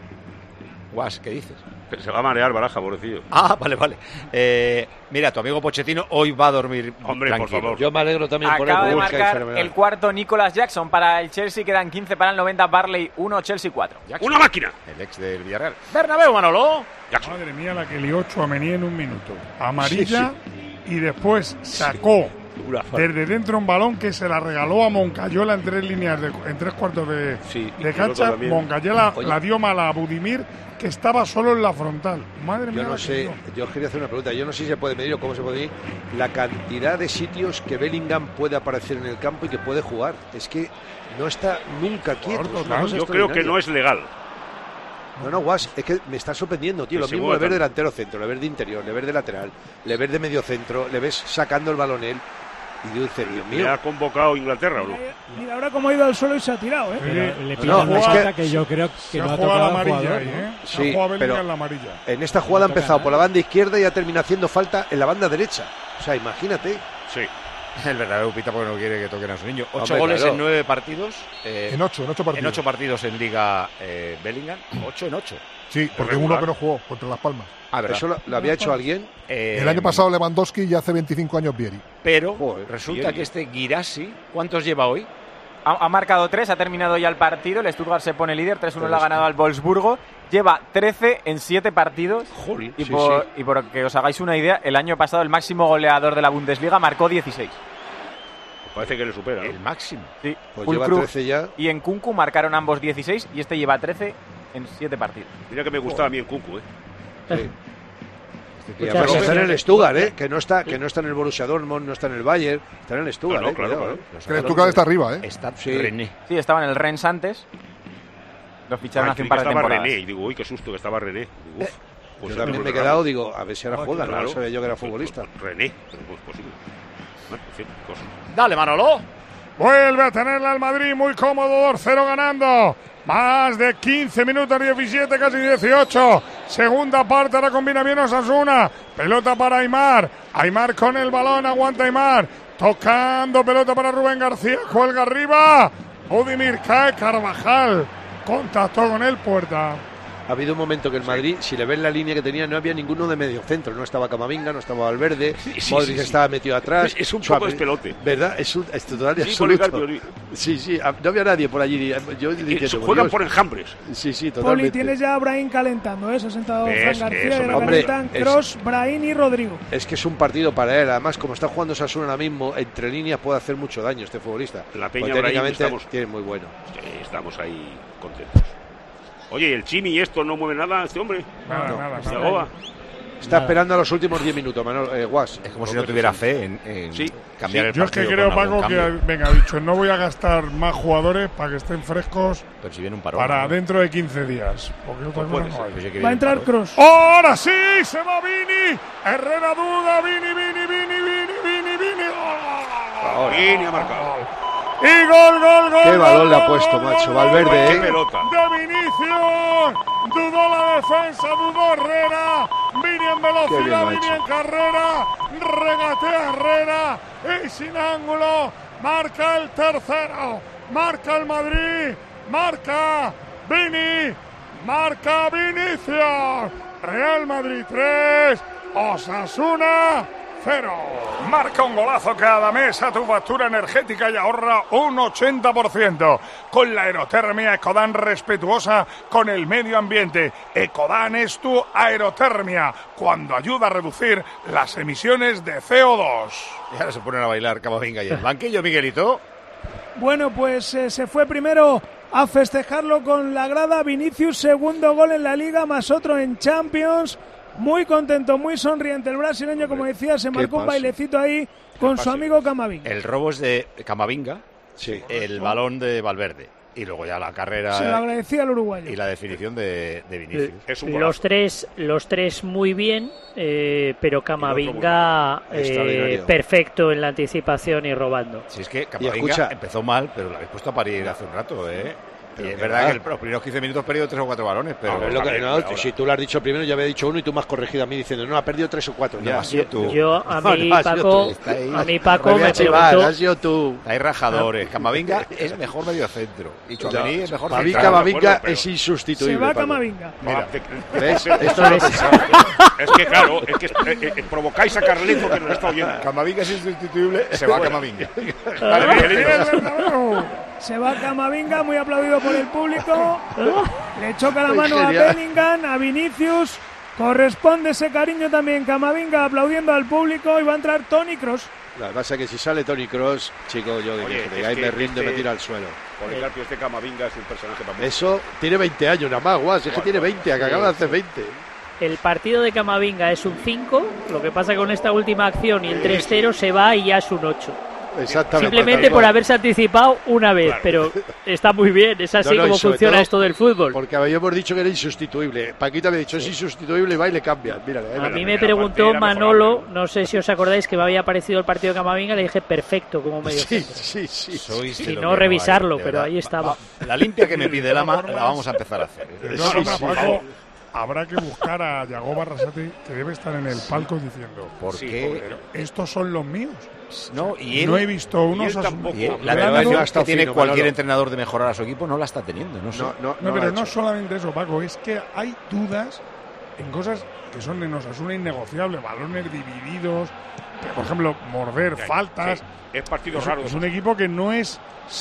Guas, ¿qué dices? Que se va a marear Baraja, pobrecillo. Ah, vale, vale. Eh, mira, tu amigo Pochettino hoy va a dormir Hombre, por tranquilo. favor. Yo me alegro también por él. Acaba de porque es marcar fenomenal. el cuarto Nicolas Jackson para el Chelsea, quedan quince para el noventa, Barley uno, Chelsea cuatro. ¡Una máquina! El ex del Villarreal. Bernabéu, Manolo. Madre mía, la que lió Tchouaméni en un minuto. Amarilla y después sacó desde dentro un balón que se la regaló a Moncayola en tres líneas, de, en tres cuartos de, Sí, y de el cancha. otro también. Moncayola Oye. la dio mal a Budimir, que estaba solo en la frontal. Madre mía. Yo no la que sé, lió. yo os quería hacer una pregunta. Yo no sé si se puede medir o cómo se puede medir la cantidad de sitios que Bellingham puede aparecer en el campo y que puede jugar. Es que no está nunca quieto. es una cosa Yo creo que extraordinaria. no es legal. No, no, Guas, es que me está sorprendiendo, tío. Que Lo se mismo mueva le ves de tanto. delantero centro, le ves de interior, le ves de lateral, le ves de medio centro, le ves sacando el balón él. Y dice, Dios ¿Le mío. ha convocado Inglaterra o no? Mira ahora cómo ha ido al suelo y se ha tirado, ¿eh? Pero le No, pita una es falta que- que, yo creo que Se no ha ha jugado tocado la al amarilla jugador, ahí, ¿no? ¿eh? Se Sí, ha jugado Bellingham pero- en la amarilla. En esta jugada ha empezado por la banda izquierda y ha terminado haciendo falta en la banda derecha. O sea, imagínate. Sí. El verdadero pita porque no quiere que toquen a su niño. Ocho Hombre, goles claro. en nueve partidos. eh, En ocho, en ocho partidos. En ocho partidos en Liga eh, Bellingham. Ocho en ocho. Sí, porque regular. uno que no jugó contra Las Palmas. Ah, verdad. ¿Eso lo, lo había hecho alguien? Eh, El año pasado Lewandowski y hace veinticinco años Vieri. Pero Joder, resulta bien. que este Guirassi, ¿cuántos lleva hoy? Ha, ha marcado tres, ha terminado ya el partido. El Stuttgart se pone líder, tres uno le ha ganado al Wolfsburgo. Lleva trece en siete partidos. Jolín. Y, Sí, por, sí. y por que os hagáis una idea, el año pasado el máximo goleador de la Bundesliga marcó dieciséis. Parece que le supera, ¿no? El máximo. Sí. Pues Füllkrug lleva trece ya. y en Kunku marcaron ambos dieciséis y este lleva trece en siete partidos. Mira que me gustaba a mí el Kunku, ¿eh? Sí. Y Muchas además está en gracias. el Stuttgart, ¿eh? Que no está, que no está en el Borussia Dortmund, no está en el Bayern, está en el Stuttgart, No, no, ¿eh? claro, Cuidado, claro. ¿eh? Que el Stuttgart está arriba, ¿eh? Está Sí. René. Sí, estaba en el Rennes antes. Lo ficharon Ay, hace un creí par que de estaba temporadas. René. Y digo, uy, qué susto que estaba René. Digo, uf, pues Yo también es me he raro. quedado, digo, a ver si ahora juega, Claro. no sabía yo que era futbolista. René, pero no es posible. Bueno, en fin, cosas. Dale, Manolo. Vuelve a tenerla el Madrid muy cómodo, dos cero ganando. Más de quince minutos, diecisiete, casi dieciocho. Segunda parte, ahora combina bien Osasuna. Pelota para Aimar. Aimar con el balón, aguanta Aimar. Tocando pelota para Rubén García, cuelga arriba. Budimir cae, Carvajal. Contactó con el Puerta. Ha habido un momento que el Madrid, si le ven la línea que tenía, no había ninguno de medio centro. No estaba Camavinga, no estaba Valverde, sí, Modric sí, sí. estaba metido atrás. Es un Suave. poco despelote. ¿Verdad? Es, un, es total y Sí, absoluto. Policarpio, sí. Sí, sí, a- no había nadie por allí. Yo diciendo, Juegan Dios. por enjambres. Sí, sí, Poli, totalmente. tienes ya a Brahim calentando, ¿eh? Se ha sentado ¿Ves? Fran García Eso, y ahora hombre, calentan es- Kroos, Brahim y Rodrigo. Es que es un partido para él. Además, como está jugando Sasuna ahora mismo, entre líneas puede hacer mucho daño este futbolista. La Peña Porque Brahim técnicamente estamos- tiene muy bueno. Sí, estamos ahí contentos. Oye, ¿y el Chimi y esto no mueve nada este hombre? Nada, nada, ¿Se nada. agoba? Está esperando a los últimos diez minutos, Manuel eh, Guas. Es como si no tuviera fe en, en Sí. cambiar el Yo es que partido creo, con algún Paco, que cambio. venga, ha dicho, no voy a gastar más jugadores para que estén frescos Pero si viene un parón. para ¿no? dentro de quince días. Porque otra Pues cosa puede no ser. hay. Pues sí que Va a viene entrar un parón. Kroos. ¡Ahora sí! ¡Se va Vini! Herrera duda. Vini, Vini, Vini, Vini, Vini, Vini. ¡Oh! Vini ha marcado. Y gol, gol, gol. Qué gol, balón le ha gol, puesto, gol, macho, gol, Valverde, gol, ¿eh? Qué pelota. De Vinicius. Dudó la defensa, dudó Herrera. Vini en Qué bien lo velocidad, ha Vini hecho. en carrera. Regatea Herrera. Y sin ángulo. Marca el tercero. Marca el Madrid. Marca Vini. Marca Vinicius. Real Madrid tres. Osasuna cero. Marca un golazo cada mes a tu factura energética y ahorra un ochenta por ciento. Con la aerotermia Ecodan respetuosa con el medio ambiente. Ecodan es tu aerotermia cuando ayuda a reducir las emisiones de C O dos. Y ahora se ponen a bailar Camavinga y el banquillo, Miguelito. Bueno, pues eh, se fue primero a festejarlo con la grada. Vinicius, segundo gol en la Liga, más otro en Champions. Muy contento, muy sonriente el brasileño, como decía, se marcó un pase. bailecito ahí con su pase. amigo Camavinga. El robo es de Camavinga, Sí. el balón de Valverde. Y luego ya la carrera Se lo agradecía al uruguayo. y la definición de, de Vinicius. Es un Los golazo. tres, los tres muy bien, eh, pero Camavinga muy bien. Extraordinario. eh, perfecto en la anticipación y robando. Si es que Y Camavinga escucha- empezó mal, pero lo habéis puesto a parir hace un rato, ¿eh? Pero Y es que verdad va. que el- los primeros quince minutos perdió tres o cuatro balones, pero... A ver, lo que- también, no, ahora. si tú lo has dicho primero, ya había dicho uno y tú me has corregido a mí diciendo, no, ha perdido tres o cuatro. No, Ya. ha sido tú. Yo, a No, mí, no, has sido Paco, tú. Está ahí. a mí, Paco, Me voy a me chivar, preguntó, has sido tú. Hay rajadores. Camavinga es mejor medio centro. Y Chouameni es mejor Para mí central. Camavinga de acuerdo, pero- es Se insustituible. va Paco. Camavinga. Mira, ¿Ves? Esto Esto lo pensaba. Es que claro, es que eh, eh, provocáis a Carleto que nos está oyendo. Camavinga es insustituible, se va Camavinga. Dale, Miguelito. Se va Camavinga, muy aplaudido por el público. Le choca la Muy mano a genial. Bellingham, a Vinicius. Corresponde ese cariño también Camavinga aplaudiendo al público y va a entrar Toni Kroos. Lo que pasa es que si sale Toni Kroos, chico, yo Oye, diría es que ahí que me rindo y me este- tiro al suelo. Policarpio, este Camavinga es un personaje para mí. Eso tiene veinte años nada más, guas. Es que Bueno, tiene veinte, que sí, acaba de hacer sí. veinte. el partido de Camavinga es un cinco, lo que pasa con esta última acción y el tres cero se va y ya es un ocho. Exactamente. Simplemente por haberse anticipado una vez, claro. Pero está muy bien, es así no, no, como funciona todo, esto del fútbol. Porque habíamos dicho que era insustituible. Paquita me ha dicho, es insustituible, va y le cambia. Mira, a mira, mí me preguntó Manolo, no sé si os acordáis que me había parecido el partido de Camavinga, le dije perfecto como medio sí, centro. Sí, sí, sí. Si no, revisarlo, hay, pero ahí estaba. La limpia que me pide el ama la vamos a empezar a hacer. No, sí, sí, Paco, habrá que buscar a Yago Barrasate, que debe estar en el palco diciendo, ¿por sí, qué? Estos son los míos. No, y él, no he visto unos y tampoco. Y él, la tecnología que tiene fino, cualquier Manolo. entrenador de mejorar a su equipo no la está teniendo. No, sé. no, no, no, no pero no solamente eso, Paco, es que hay dudas en cosas que son en Osasuna innegociables, balones divididos, por ejemplo, morder, sí, faltas. Sí. Es partido es, raro. Es un equipo que no es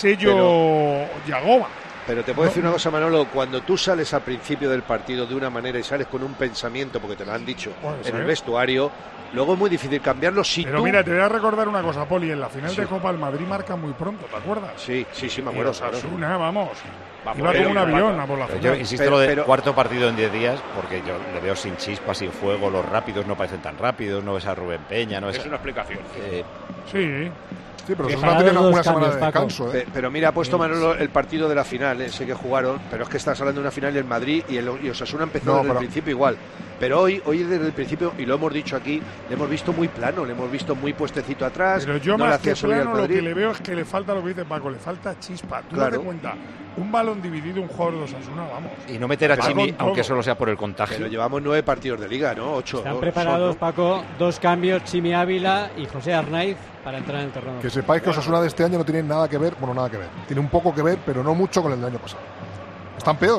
sello Yagoba. Pero te puedo no. decir una cosa, Manolo, cuando tú sales al principio del partido de una manera y sales con un pensamiento, porque te lo han dicho en el vestuario, luego es muy difícil cambiarlo si Pero tú... mira, te voy a recordar una cosa, Poli, en la final sí. de Copa el Madrid marca muy pronto, ¿te acuerdas? Sí, sí, sí, me acuerdo. Osasuna, vamos, vamos iba como un avión a por la final. Yo insisto pero, lo de pero... cuarto partido en diez días, porque yo le veo sin chispas, sin fuego, los rápidos no parecen tan rápidos, no ves a Rubén Peña, no ves Es a... una explicación. Eh, sí. Sí, pero eso no tiene una semana de descanso. ¿eh? Pero, pero mira, ha puesto Manolo el partido de la final, ¿eh? Sé que jugaron, pero es que estás hablando de una final y el Madrid y, el, y Osasuna empezó no, desde pero... el principio igual. Pero hoy, hoy desde el principio, y lo hemos dicho aquí, le hemos visto muy plano, le hemos visto muy puestecito atrás. Pero yo no más que plano lo que le veo es que le falta lo que dice Paco, le falta chispa. Tú claro. date cuenta, un balón dividido, un jugador de Osasuna, vamos. Y no meter a Chimi, aunque solo sea por el contagio. Pero llevamos nueve partidos de liga, ¿no? Ocho. Están ¿no? preparados, Son, ¿no? Paco, dos cambios, Chimi Ávila y José Arnaiz para entrar en el terreno. Que sepáis que Osasuna de este año no tiene nada que ver, bueno, nada que ver. Tiene un poco que ver, pero no mucho con el del año pasado. Están peor.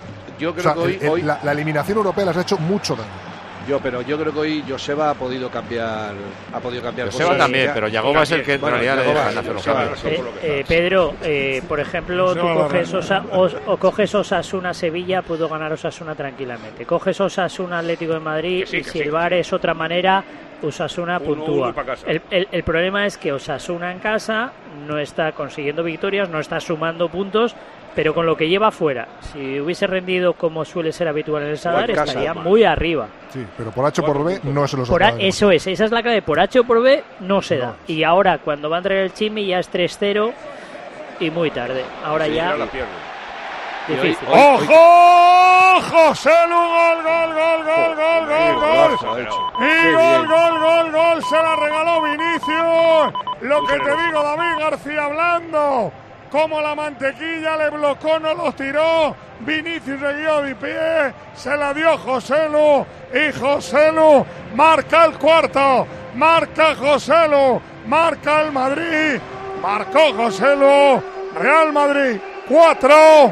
Yo creo o sea, que hoy, el, el, hoy... La, la eliminación europea les ha hecho mucho daño. Yo, pero yo creo que hoy Joseba ha podido cambiar, ha podido cambiar Joseba cosas. también, pero Yagoba es el que en bueno, realidad Yagoba, le dejan hacer los cambios. Eh, eh, Pedro, eh, por ejemplo, tú coges Osa, os, o coges Osasuna Sevilla, puedo ganar Osasuna tranquilamente. Coges Osasuna Atlético de Madrid sí, y si sí, el V A R sí. es otra manera, Osasuna puntúa. El, el, el problema es que Osasuna en casa no está consiguiendo victorias, no está sumando puntos, pero con lo que lleva fuera, si hubiese rendido como suele ser habitual en el Sadar, casa, estaría man. muy arriba. Sí, pero por H o por B no se los por a, Eso es, esa es la clave. Por H o por B no se no. da. Y ahora, cuando va a entrar el Chimi, ya es tres cero y muy tarde. Ahora sí, ya. Difícil. Hoy, hoy, ¡Ojo! José Lu, gol, gol, gol, gol, gol, gol, gol. Y gol, gol, gol, gol. Se la regaló Vinicius. Lo que te digo, David García hablando. Como la mantequilla le bloqueó, no los tiró. Vinicius siguió de pie. Se la dio José Lu. Y José Lu marca el cuarto. Marca José Lu. Marca el Madrid. Marcó José Lu. Real Madrid cuatro.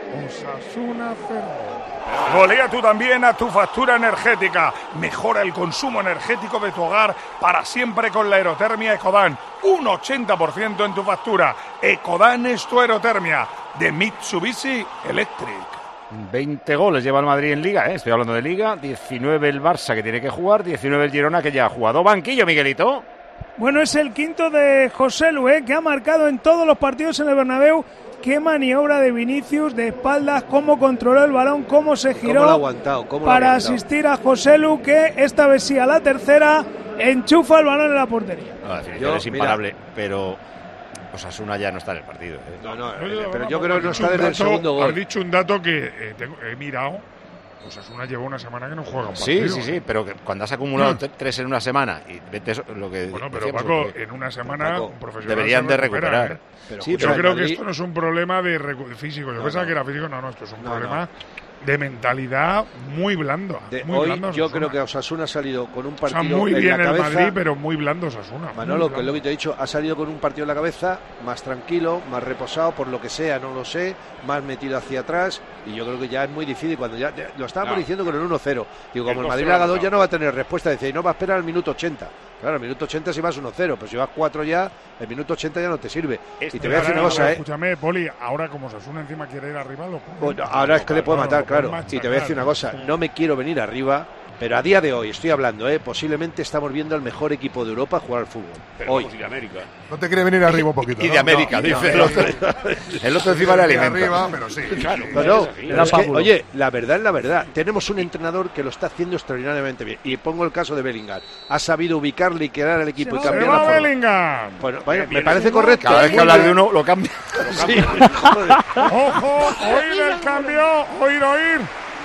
Osasuna cero. Golea tú también a tu factura energética. Mejora el consumo energético de tu hogar para siempre con la aerotermia Ecodan. Un ochenta por ciento en tu factura. Ecodan es tu aerotermia. De Mitsubishi Electric. veinte goles lleva el Madrid en Liga, ¿eh? Estoy hablando de Liga. diecinueve el Barça, que tiene que jugar. diecinueve el Girona, que ya ha jugado. Banquillo, Miguelito. Bueno, es el quinto de José Lu, ¿eh? Que ha marcado en todos los partidos en el Bernabéu. Qué maniobra de Vinicius de espaldas, cómo controló el balón, cómo se giró ¿Cómo lo ha aguantado? ¿Cómo para lo ha aguantado? asistir a José Lu, que esta vez sí a la tercera enchufa el balón en la portería. No, la definición es imparable, mira, pero Osasuna ya no está en el partido. ¿eh? No, no, pero, pero yo creo que no está desde el segundo gol. Has dicho un dato que eh, tengo, he mirado. Osasuna lleva una semana que no juega un partido. Sí, sí, sí, pero que cuando has acumulado mm. tres en una semana y vete lo que bueno, pero Paco, en una semana Paco, un profesional deberían de recuperar. ¿eh? Pero, sí, yo creo Madrid... que esto no es un problema de recu- físico. Yo no, pensaba no. que era físico, no, no, esto es un no, problema no. de mentalidad muy blando. De muy hoy blando yo creo que Osasuna ha salido con un partido o sea, muy en bien la cabeza. el Madrid, pero muy blando Osasuna. Manolo, que es lo que te he dicho, ha salido con un partido en la cabeza, más tranquilo, más reposado, por lo que sea, no lo sé, más metido hacia atrás, y yo creo que ya es muy difícil cuando ya, ya lo estábamos no. diciendo con el uno cero. Digo, como el, el Madrid haga dos ya no va a tener respuesta, decía, y no va a esperar al minuto ochenta. Claro, al minuto ochenta si vas uno cero, pero si vas cuatro ya, el minuto ochenta ya no te sirve. Este y te voy a decir una cosa, ¿eh? Escúchame, Poli, ahora como Osasuna encima quiere ir arriba, lo bueno, ahora es que le puedo matar, claro. Y te voy a decir una cosa, no me quiero venir arriba, pero a día de hoy, estoy hablando, ¿eh? Posiblemente estamos viendo al mejor equipo de Europa jugar al fútbol. Pero hoy. De América. No te quiere venir arriba un poquito. Y de América, no, dice. El otro, el otro encima le alimenta. Arriba, pero sí. Claro, pero, pero es que, oye, la verdad es la verdad. Tenemos un entrenador que lo está haciendo extraordinariamente bien. Y pongo el caso de Bellingham. Ha sabido ubicar intentar liquidar el equipo y Se cambiar va la forma. Bellingham. Bueno, vaya, me parece correcto. Cada vez que hablas de uno, lo cambia. Sí. Ojo, oír el cambio, oír, oír.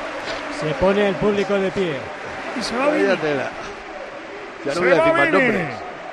Se pone el público de pie. Y se va Vaya Vini. tela. Ya no Se voy a decir va más Vini. nombres.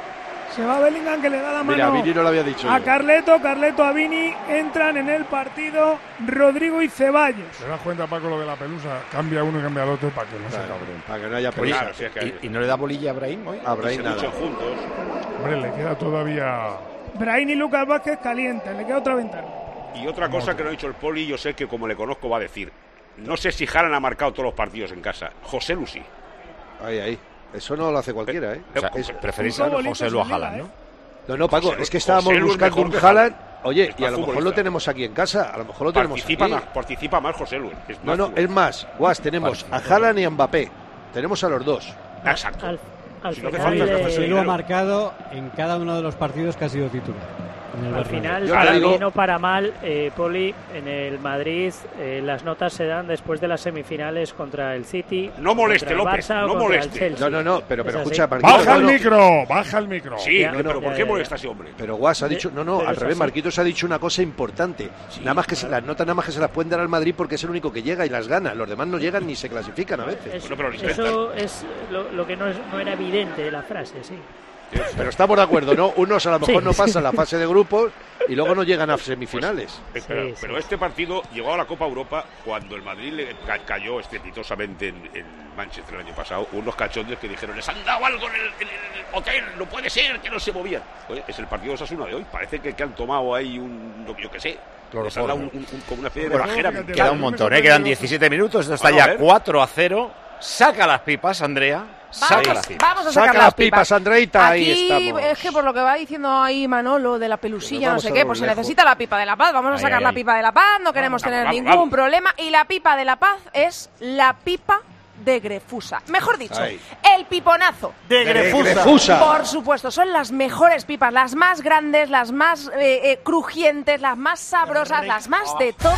Se va Bellingham, que le da la Mira, mano Vini no lo había dicho a yo. Carleto. Carleto a Vini. Entran en el partido Rodrigo y Ceballos. ¿Te das cuenta, Paco, lo de la pelusa? Cambia uno y cambia el otro para que no se Claro, cabrón. para que no haya Oye, pelusa. Claro, si es que ¿y, y no le da bolilla a Brahim hoy? A Brahim se nada. luchan juntos. Hombre, le queda todavía... Brahim y Lucas Vázquez calientan. Le queda otra ventana. Y otra cosa que no ha dicho el Poli, yo sé que como le conozco va a decir. No sé si Haaland ha marcado todos los partidos en casa. José Lucy. Ahí, ahí. Eso no lo hace cualquiera, ¿eh? O sea, Es- preferís Cinco a bolitos José Lu a en liga, Haaland, ¿eh? ¿no? No, no, Paco, José- es que estábamos José Lu es buscando mejor un que Haaland. Haaland. Oye, Es y a lo más mejor lo futbolista. tenemos aquí en casa. A lo mejor lo tenemos Participa aquí. más, participa más José Lu. Es No, más no, futbolista. es más. Guas, tenemos a Haaland y a Mbappé. Tenemos a los dos. Exacto. Al, al Si no hace final, falta, eh, José Se lo ha Dinero. marcado en cada uno de los partidos que ha sido titular. En el al Bernabéu. final, Yo para te digo- bien o para mal, eh, Poli, en el Madrid eh, las notas se dan después de las semifinales contra el City. No moleste, contra el López, Barça o no contra el moleste. Chelsea. No, no, no, pero, pero Es así. escucha, Marquito, Baja el no, no. micro, baja el micro. Sí, Ya, pero no, ¿por ya, qué ya, molesta ya. ese hombre? Pero Guas ha De- dicho, no, no, pero al es revés, así. Marquitos ha dicho una cosa importante. nada más que se- las notas nada más que se las pueden dar al Madrid porque es el único que llega y las gana. Los demás no llegan ni se clasifican a veces. Es- Bueno, pero lo intentan. eso es lo, lo que no, es- no era evidente de la frase, sí. Pero estamos de acuerdo, ¿no? Unos a lo mejor Sí, no sí. pasan la fase de grupos y luego no llegan a semifinales. Espera, Sí, sí. pero este partido llegó a la Copa Europa cuando el Madrid le ca- cayó estrepitosamente en, en Manchester el año pasado. Unos cachondes que dijeron, les han dado algo en el, en el hotel, no puede ser, que no se movían. Oye, es el partido de Osasuna de hoy. Parece que, que han tomado ahí un, yo qué sé, les han dado un, un- un- como una especie de Bueno, bajera fíjate, mental. Queda un montón, ¿eh? Quedan diecisiete minutos. Esto está Bueno, a ya ver. cuatro a cero. Saca las pipas, Andrea. Saca Vamos, las pipas. vamos a sacar Saca las las pipas, Andreita, ahí Aquí estamos. es que por lo que va diciendo ahí Manolo de la pelusilla, no vamos sé a qué, dar pues se lejos. necesita la pipa de la paz. Vamos a Ay, sacar ay, la ay. pipa de la paz, no queremos Vamos, tener vamos, ningún vamos. problema. Y la pipa de la paz es la pipa de Grefusa. Mejor dicho, Ay. el piponazo. De Grefusa. Por supuesto, son las mejores pipas, las más grandes, las más eh, eh, crujientes, las más sabrosas, las más de todo.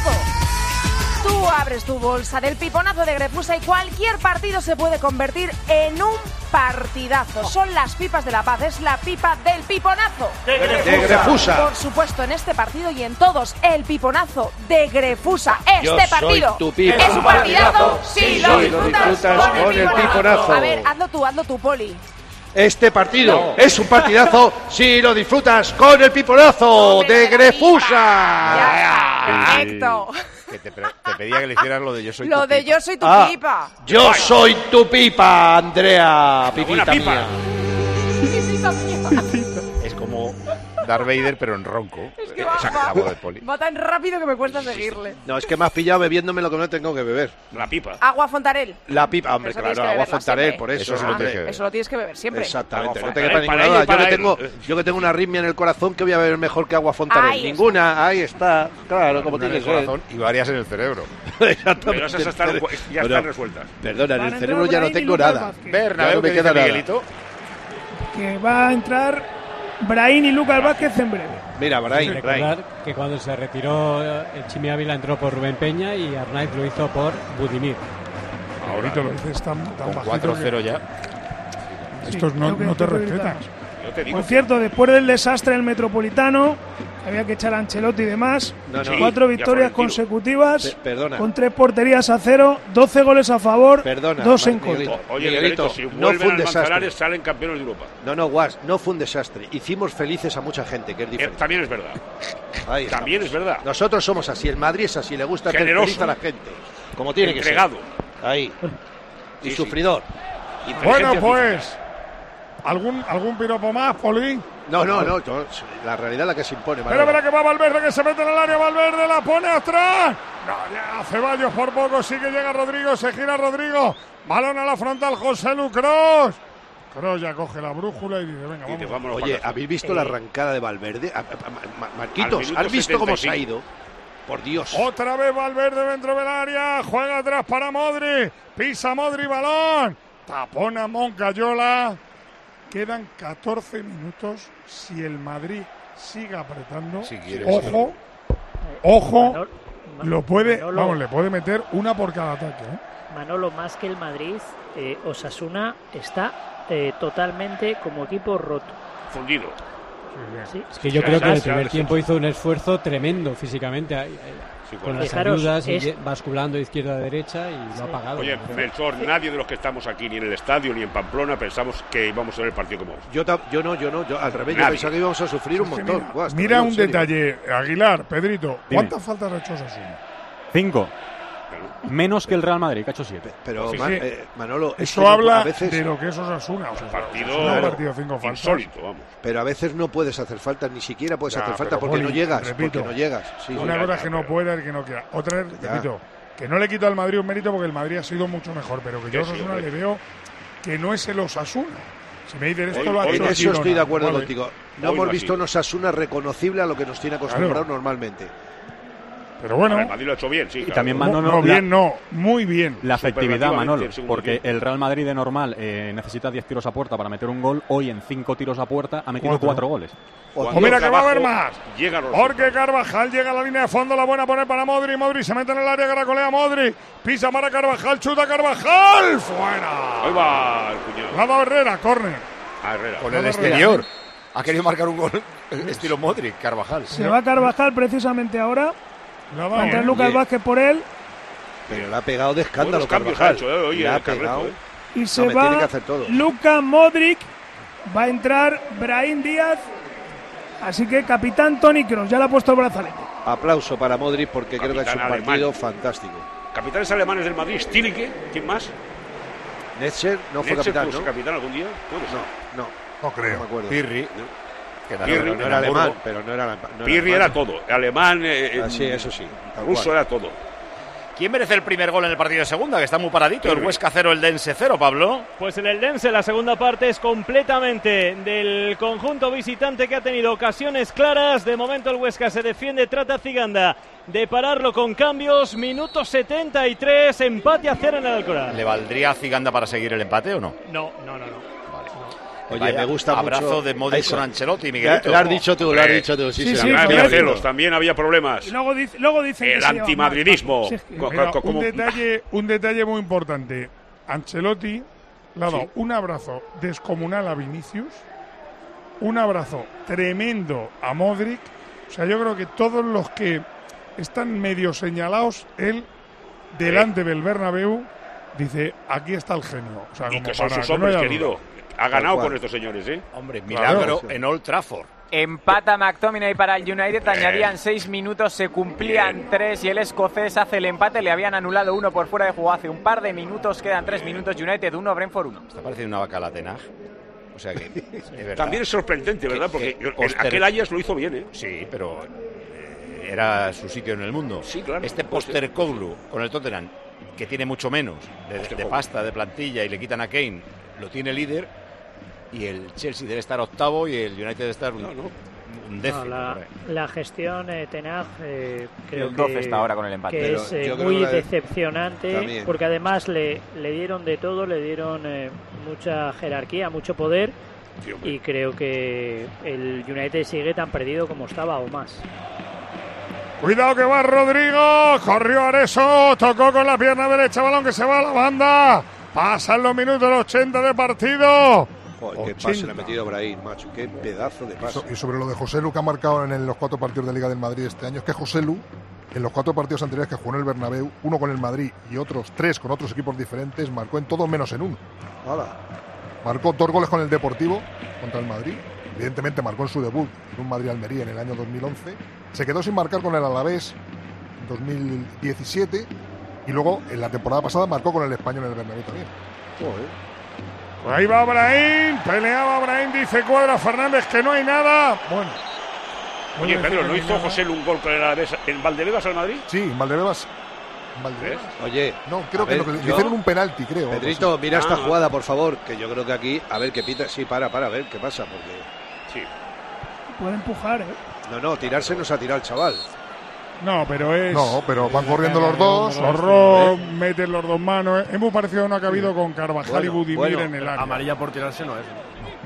Tú abres tu bolsa del piponazo de Grefusa y cualquier partido se puede convertir en un partidazo. Son las pipas de la paz, es la pipa del piponazo. De Grefusa. Por supuesto, en este partido y en todos, el piponazo de Grefusa. Este Yo soy partido tu pipa. es un partidazo si lo Sí, lo disfrutas, disfrutas con el piponazo. A ver, hazlo tú, hazlo tú, Poli. Este partido es un partidazo si lo disfrutas con el piponazo de Grefusa. Perfecto. Que te, pre- te pedía que le hicieras lo de yo soy Lo tu de pipa. yo soy tu Ah. pipa. Yo soy tu pipa, Andrea, buena pipita pipa. mía. Es como Darth Vader, pero en ronco. Es que va, Exacto, va. la voz de Poli. Va tan rápido que me cuesta seguirle. No, es que me has pillado bebiéndome lo que no tengo que beber. La pipa. Agua Fontarel. La pipa, hombre, Eso tienes claro, que agua beberla Fontarel, siempre. por eso. Eso sí lo hombre. tienes que beber. Eso lo tienes que beber siempre. Exactamente, Agua no te quepa Fontarel, ninguna para duda. ello y Yo que, para tengo, él. yo que tengo una arritmia en el corazón, que voy a beber mejor que agua Fontarel. Ahí está. Ninguna, ahí está, claro, como Una en tiene el que ser. corazón y varias en el cerebro. Exactamente. Pero esas están, ya Bueno, están resueltas. Perdona, en Van el a cerebro entrar ya no Brahim y tengo Lucas nada. Vázquez. Bernabéu, Ya no me ¿qué queda dice nada. Miguelito? Que va a entrar Brahim y Lucas Vázquez en breve. Mira, Brahim, Recordar Brahim. que cuando se retiró eh, el Chimi Ávila entró por Rubén Peña y Arnaiz lo hizo por Budimir. Ahorita lo dices tan, tan Con bajito cuatro que cero ya. estos no, creo que no te tengo que respetan. gritar. Yo te digo. Por cierto, después del desastre del Metropolitano, había que echar a Ancelotti y demás. No, no. Cuatro Sí, y a victorias Florentino. consecutivas, Pe- perdona. con tres porterías a cero, doce goles a favor, Perdona, dos en Miguelito. contra. Oye, Miguelito, Miguelito, si no vuelven fue un al desastre. Manzanares salen campeones de Europa. No, no, Guas, no fue un desastre. Hicimos felices a mucha gente, que es Eh, diferente. también es verdad. Ahí está. También es verdad. Nosotros somos así, el Madrid es así, le gusta hacer Generoso. feliz a la gente. Como tiene Entregado. que ser. Ahí. Y Sí, sí. sufridor. Bueno, Inteligencia pues, ¿algún, ¿algún piropo más, Poli? No, no, no, yo- la realidad es la que se impone. Pero Manolo. verá que va Valverde, que se mete en el área, Valverde la pone atrás. No, llega Ceballos por poco, sí que llega Rodrigo, se gira Rodrigo. Balón a la frontal, José Lu Kroos. Kroos ya coge la brújula y dice, venga, Y te vamos. vámonos Oye, para ¿habéis visto la arrancada de Valverde? A- a- a- Ma- Marquitos, Al minuto ¿has visto cómo se ha setenta y cinco. ido? Por Dios. Otra vez Valverde dentro del área, juega atrás para Modri, pisa Modri, balón. Tapona Moncayola. Quedan catorce minutos. Si el Madrid sigue apretando, Si quiere, ojo, ojo, lo puede, Manolo. vamos, le puede meter una por cada ataque. ¿eh? Manolo, más que el Madrid, eh, Osasuna está eh, totalmente como equipo roto. Fundido. Sí. Es que yo creo que en el primer tiempo hizo un esfuerzo tremendo físicamente, ahí, ahí, Sí, con bueno. las Fijaros, ayudas, es- y basculando de izquierda a derecha y lo ha pagado. Oye, yo creo. Melchor, nadie de los que estamos aquí, ni en el estadio, ni en Pamplona, pensamos que íbamos a ver el partido como vos. Yo, ta- yo no, yo no, yo al revés, yo Nadie. pensaba que íbamos a sufrir un Es que montón. mira, Buah, hasta mira yo, un en serio. detalle, Aguilar, Pedrito, Dime. ¿cuántas faltas ha hecho Osasuna? Cinco. Menos que el Real Madrid, que ha hecho siete. Pero, Sí, Ma- sí. eh, Manolo, es Eso que no- habla a veces, de lo que es Osasuna. O sea, Partido, Osasuna ha partido cinco faltas. insólito, vamos. pero a veces no puedes hacer faltas, ni siquiera puedes Ya, hacer faltas pero, porque Poli, no llegas, repito, porque no llegas. Sí, Una sí. cosa es que no pueda y que no quiera. Otra es, Ya. repito, que no le quito al Madrid un mérito porque el Madrid ha sido mucho mejor, pero que yo a Que sí, Osasuna hombre. le veo que no es el Osasuna. Si me dicen esto Hoy- lo ha hoy hecho En el eso Girona, estoy de acuerdo vale. contigo. No Hoy hemos no ha visto sido. un Osasuna reconocible a lo que nos tiene acostumbrado Claro. normalmente. Pero bueno, El Madrid lo ha hecho bien, sí. Y claro. también no, Manolo, no, la- bien no, muy bien. La efectividad, Superlativamente Manolo, el segundo porque tiempo. el Real Madrid de normal eh, necesita diez tiros a puerta para meter un gol. Hoy en cinco tiros a puerta ha metido Cuatro. cuatro goles. Cuando Pues mira que va a haber abajo, más. Llegan los Porque Carvajal llega a la línea de fondo, la buena poner para Modri, Modri se mete en el área, caracolea Modri, pisa para Carvajal, chuta Carvajal, fuera. Ahí va el puñado. Lado Herrera, córner. A Herrera. Con No el lo exterior. Ha querido marcar un gol estilo Modric, Carvajal. Se va Carvajal precisamente ahora. La Va a va, entrar ¿eh? Lucas Oye. Vázquez por él. Pero le ha pegado de escándalo Buenos cambios Carvajal. ha hecho, eh, hoy le ha el Carleto, pegado. eh. Y se me tiene que va hacer todo. Luka Modric. Va a entrar Brahim Díaz. Así que capitán Toni Kroos. Ya le ha puesto el brazalete. Aplauso para Modric porque creo que ha hecho un Capitán partido alemán. fantástico. Capitanes alemanes del Madrid, Stilike, ¿quién más? Netzer no fue Netzer capitán, fue ¿no? capitán algún día? Puede ser. No, no, No no creo. me acuerdo. Pirri. ¿no? Que Pirri, era- No era Hamburgo. alemán, pero no era alemán. no Pirri alemán. era todo. Alemán, eh, Ah, sí, eso sí. tal ruso cual. era todo. ¿Quién merece el primer gol en el partido de segunda? Que está muy paradito. El Huesca cero, el Dense cero, Pablo. Pues el Eldense, la segunda parte es completamente del conjunto visitante que ha tenido ocasiones claras. De momento el Huesca se defiende, trata Ciganda de pararlo con cambios. Minuto setenta y tres, empate a cero en el Alcoraz. ¿Le valdría a Ciganda para seguir el empate o no? No, no, no, no. Oye, Vaya me gusta abrazo mucho. de Modric Eso. con Ancelotti, Ya, Miguelito. lo has dicho tú, lo has Hombre. dicho tú. Sí, Sí, sí, sí, lo has Había correcto. dicho. celos, también había problemas. Y luego, dice, luego dicen que El se llevan antimadridismo. mal. Sí, es que- Co- Mira, co- como- un, detalle, un detalle muy importante. Ancelotti le ha dado Sí. un abrazo descomunal a Vinicius, un abrazo tremendo a Modric. O sea, yo creo que todos los que están medio señalados, él, delante del Bernabéu, dice, aquí está el genio. O sea, Y como que son para sus que no hombres, haya querido. duda. Ha ganado cual. con estos señores, ¿eh? Hombre, milagro Claro. en Old Trafford. Empata McTominay para el United, añadían seis minutos, se cumplían Bien. tres y el escocés hace el empate, le habían anulado uno por fuera de juego hace un par de minutos, quedan tres minutos, United uno, Brentford uno. Está pareciendo una vaca la Tenag. O sea que, es verdad. También es sorprendente, ¿verdad? Que- Porque que el- Oster- aquel Ajax lo hizo bien, ¿eh? Sí, pero eh, era su sitio en el mundo. Sí, claro. Este Postecoglou con el Tottenham, que tiene mucho menos de, de Postecoglou. pasta, de plantilla, y le quitan a Kane, lo tiene líder, y el Chelsea debe estar octavo y el United debe estar un, No, no. un No, décimo. la, por ahí. la gestión eh, Tenag eh, creo El doce que, está ahora con el empate. que Pero es eh, yo creo muy que la de- decepcionante También. porque además le, le dieron de todo, le dieron eh, mucha jerarquía, mucho poder Sí, hombre. y creo que el United sigue tan perdido como estaba o más. Cuidado que va Rodrigo, corrió Areso, tocó con la pierna derecha, balón que se va a la banda. Pasan los minutos ochenta de partido. Joder, qué ochenta. pase le ha metido Brahim, macho. Qué pedazo de Y, pase. so- y sobre lo de José Lu que ha marcado en el- los cuatro partidos de Liga del Madrid este año, es que José Lu, en los cuatro partidos anteriores que jugó en el Bernabéu, uno con el Madrid y otros tres con otros equipos diferentes, marcó en todos menos en uno. Hala. Marcó dos goles con el Deportivo contra el Madrid. Evidentemente marcó en su debut en un Madrid-Almería en el año dos mil once. Se quedó sin marcar con el Alavés en dos mil diecisiete. Y luego, en la temporada pasada, marcó con el Español en el Bernabéu también. Joder. Pues ahí va Brahim, peleaba Brahim, dice Cuadra Fernández que no hay nada. Bueno. Oye, Bueno, Pedro, dice ¿no que hizo hay José Lu un gol con el Alavés en Valdebebas al Madrid? Sí, en Valdebebas. ¿En Valdebebas? Oye, No, creo a que ver, no, que le yo- hicieron un penalti, creo. algo Pedrito, así. mira esta Ah. jugada, por favor, que yo creo que aquí, a ver qué pita. Sí, para, para, a ver qué pasa, porque Sí. Puede empujar, ¿eh? no, no, tirarse no se ha tirado el chaval. No, pero es. No, pero van corriendo los dos. Zorro, meten los dos manos. Es muy parecido a uno que ha habido con Carvajal y Bueno, Budimir bueno, en el área. Amarilla por tirarse no es.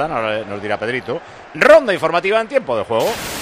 quedan, ahora nos dirá Pedrito. Ronda informativa en tiempo de juego.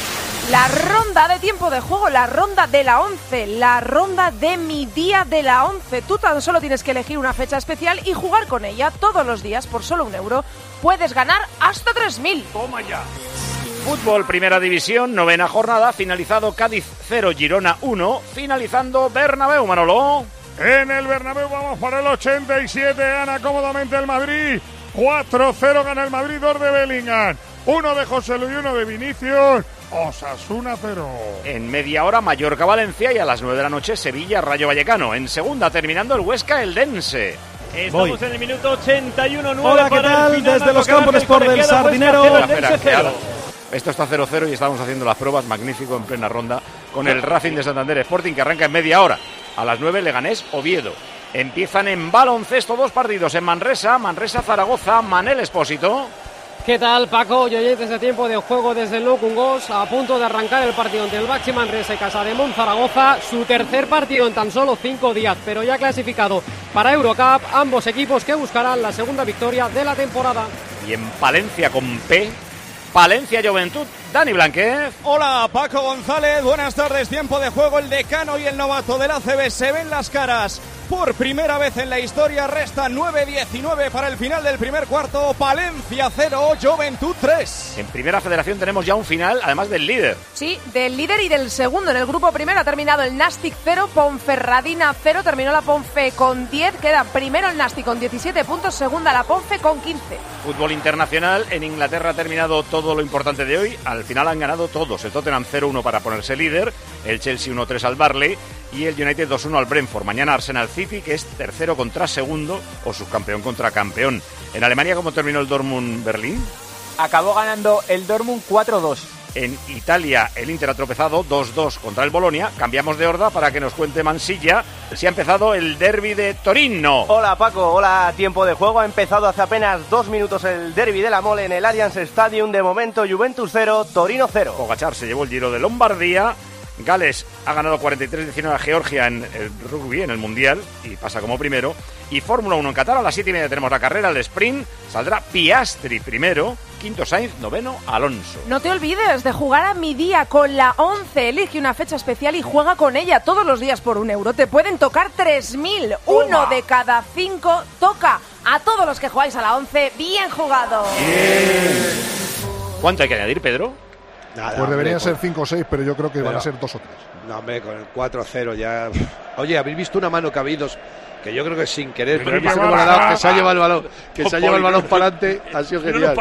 La ronda de tiempo de juego, la ronda de la once, la ronda de mi día de la once. Tú tan solo tienes que elegir una fecha especial y jugar con ella todos los días por solo un euro. Puedes ganar hasta tres mil. Toma ya. Fútbol, primera división, novena jornada, finalizado Cádiz cero, Girona uno, finalizando Bernabéu, Manolo. En el Bernabéu vamos para el ochenta y siete, gana cómodamente el Madrid, cuatro cero gana el Madrid, dos de Bellingham, uno de José Luis y uno de Vinicius, Osasuna cero. En media hora Mallorca-Valencia y a las nueve de la noche Sevilla-Rayo Vallecano. En segunda, terminando el Huesca-Eldense. Estamos Voy. en el minuto ochenta y uno nueve. Hola, ¿qué tal? Desde los campos de Sport del Sardinero. Espera, espera, esto está cero cero y estamos haciendo las pruebas, magnífico, en plena ronda, con el Racing de Santander Sporting, que arranca en media hora. A las nueve, Leganés, Oviedo. Empiezan en baloncesto dos partidos en Manresa, Manresa-Zaragoza, Manel Espósito. ¿Qué tal, Paco? Y hoy desde tiempo de juego desde el Locungos, a punto de arrancar el partido entre el Baxi Manresa y Casademont Zaragoza, su tercer partido en tan solo cinco días, pero ya clasificado para Eurocup, ambos equipos que buscarán la segunda victoria de la temporada. Y en Palencia con P, Palencia Juventud, Dani Blanquez. Hola, Paco González, buenas tardes, tiempo de juego, el decano y el novato del A C B se ven las caras. Por primera vez en la historia, resta nueve diecinueve para el final del primer cuarto. Palencia cero, Juventud tres. En Primera Federación tenemos ya un final, además del líder. Sí, del líder y del segundo. En el grupo primero ha terminado el Nastic cero, Ponferradina cero. Terminó la Ponfe con diez. Queda primero el Nastic con diecisiete puntos, segunda la Ponfe con quince. Fútbol internacional. En Inglaterra ha terminado todo lo importante de hoy. Al final han ganado todos. El Tottenham cero uno para ponerse líder. El Chelsea uno tres al Barley. Y el United dos uno al Brentford. Mañana Arsenal City, que es tercero contra segundo o subcampeón contra campeón. En Alemania, ¿cómo terminó el Dortmund Berlín? Acabó ganando el Dortmund cuatro dos. En Italia, el Inter ha tropezado dos dos contra el Bolonia. Cambiamos de horda para que nos cuente Mansilla si ha empezado el derbi de Torino. Hola, Paco. Hola, tiempo de juego. Ha empezado hace apenas dos minutos el derbi de la Mole en el Allianz Stadium. De momento, Juventus cero, Torino cero. Pogačar se llevó el Giro de Lombardía. Gales ha ganado cuarenta y tres diecinueve a Georgia en el rugby, en el Mundial, y pasa como primero. Y Fórmula uno en Qatar, a las siete y media tenemos la carrera, el sprint. Saldrá Piastri primero, quinto Sainz, noveno Alonso. No te olvides de jugar a mi día con la once. Elige una fecha especial y juega con ella todos los días por un euro. Te pueden tocar tres mil. Uno de cada cinco toca. A todos los que jugáis a la once, bien jugado. Bien. ¿Cuánto hay que añadir, Pedro? Nada, pues deberían hombre, ser cinco o seis, pero yo creo que pero, van a ser dos o tres. No, hombre, con el cuatro cero ya... Oye, ¿habéis visto una mano que ha habido? Que yo creo que sin querer, pero, pero visto cómo le ha dado, que se ha llevado el balón, que se ha llevado el balón para adelante, ha sido genial.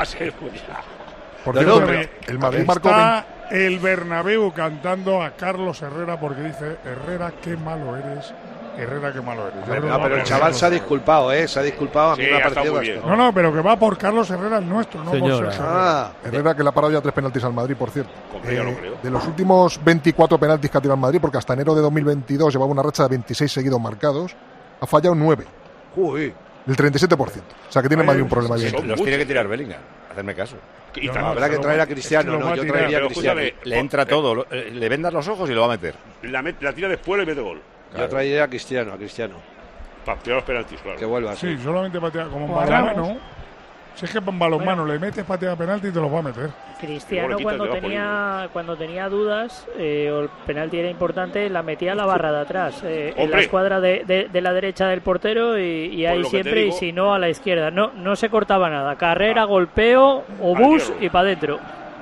Por cierto, el Madrid marcó el Bernabéu cantando a Carlos Herrera porque dice: Herrera, qué malo eres. Herrera, qué malo eres. Hombre, no, pero el chaval se ha disculpado, ¿eh? Se ha disculpado, a mí sí, me ha parecido bastante. No, no, pero que va por Carlos Herrera, el nuestro, no Señora. por Sergio ah, Herrera, que le ha parado ya tres penaltis al Madrid, por cierto. Eh, yo lo creo. De los últimos veinticuatro penaltis que ha tirado el Madrid, porque hasta enero de dos mil veintidós llevaba una racha de veintiséis seguidos marcados, ha fallado nueve. Uy. El treinta y siete por ciento. O sea, que tiene el Madrid un problema bien. Los tiene que tirar Bellingham, hacerme caso. Y no, habrá que traer a Cristiano, es que no, yo traería a Cristiano. Le entra todo, le vendas los ojos y lo va a meter. La, met, la tira después y mete gol. Claro. Yo traería a Cristiano, a Cristiano. Para tirar los penaltis, claro. Que vuelva. Sí, sí, solamente patea como un balonmano. Si es que en balonmano bueno. le metes patea penalti y te los va a meter. Cristiano cuando tenía cuando tenía dudas eh, o el penalti era importante, la metía a la barra de atrás, eh, en la escuadra de, de, de la derecha del portero y, y ahí siempre, digo, y si no a la izquierda. No no se cortaba nada. Carrera, ah. golpeo, obús y para adentro.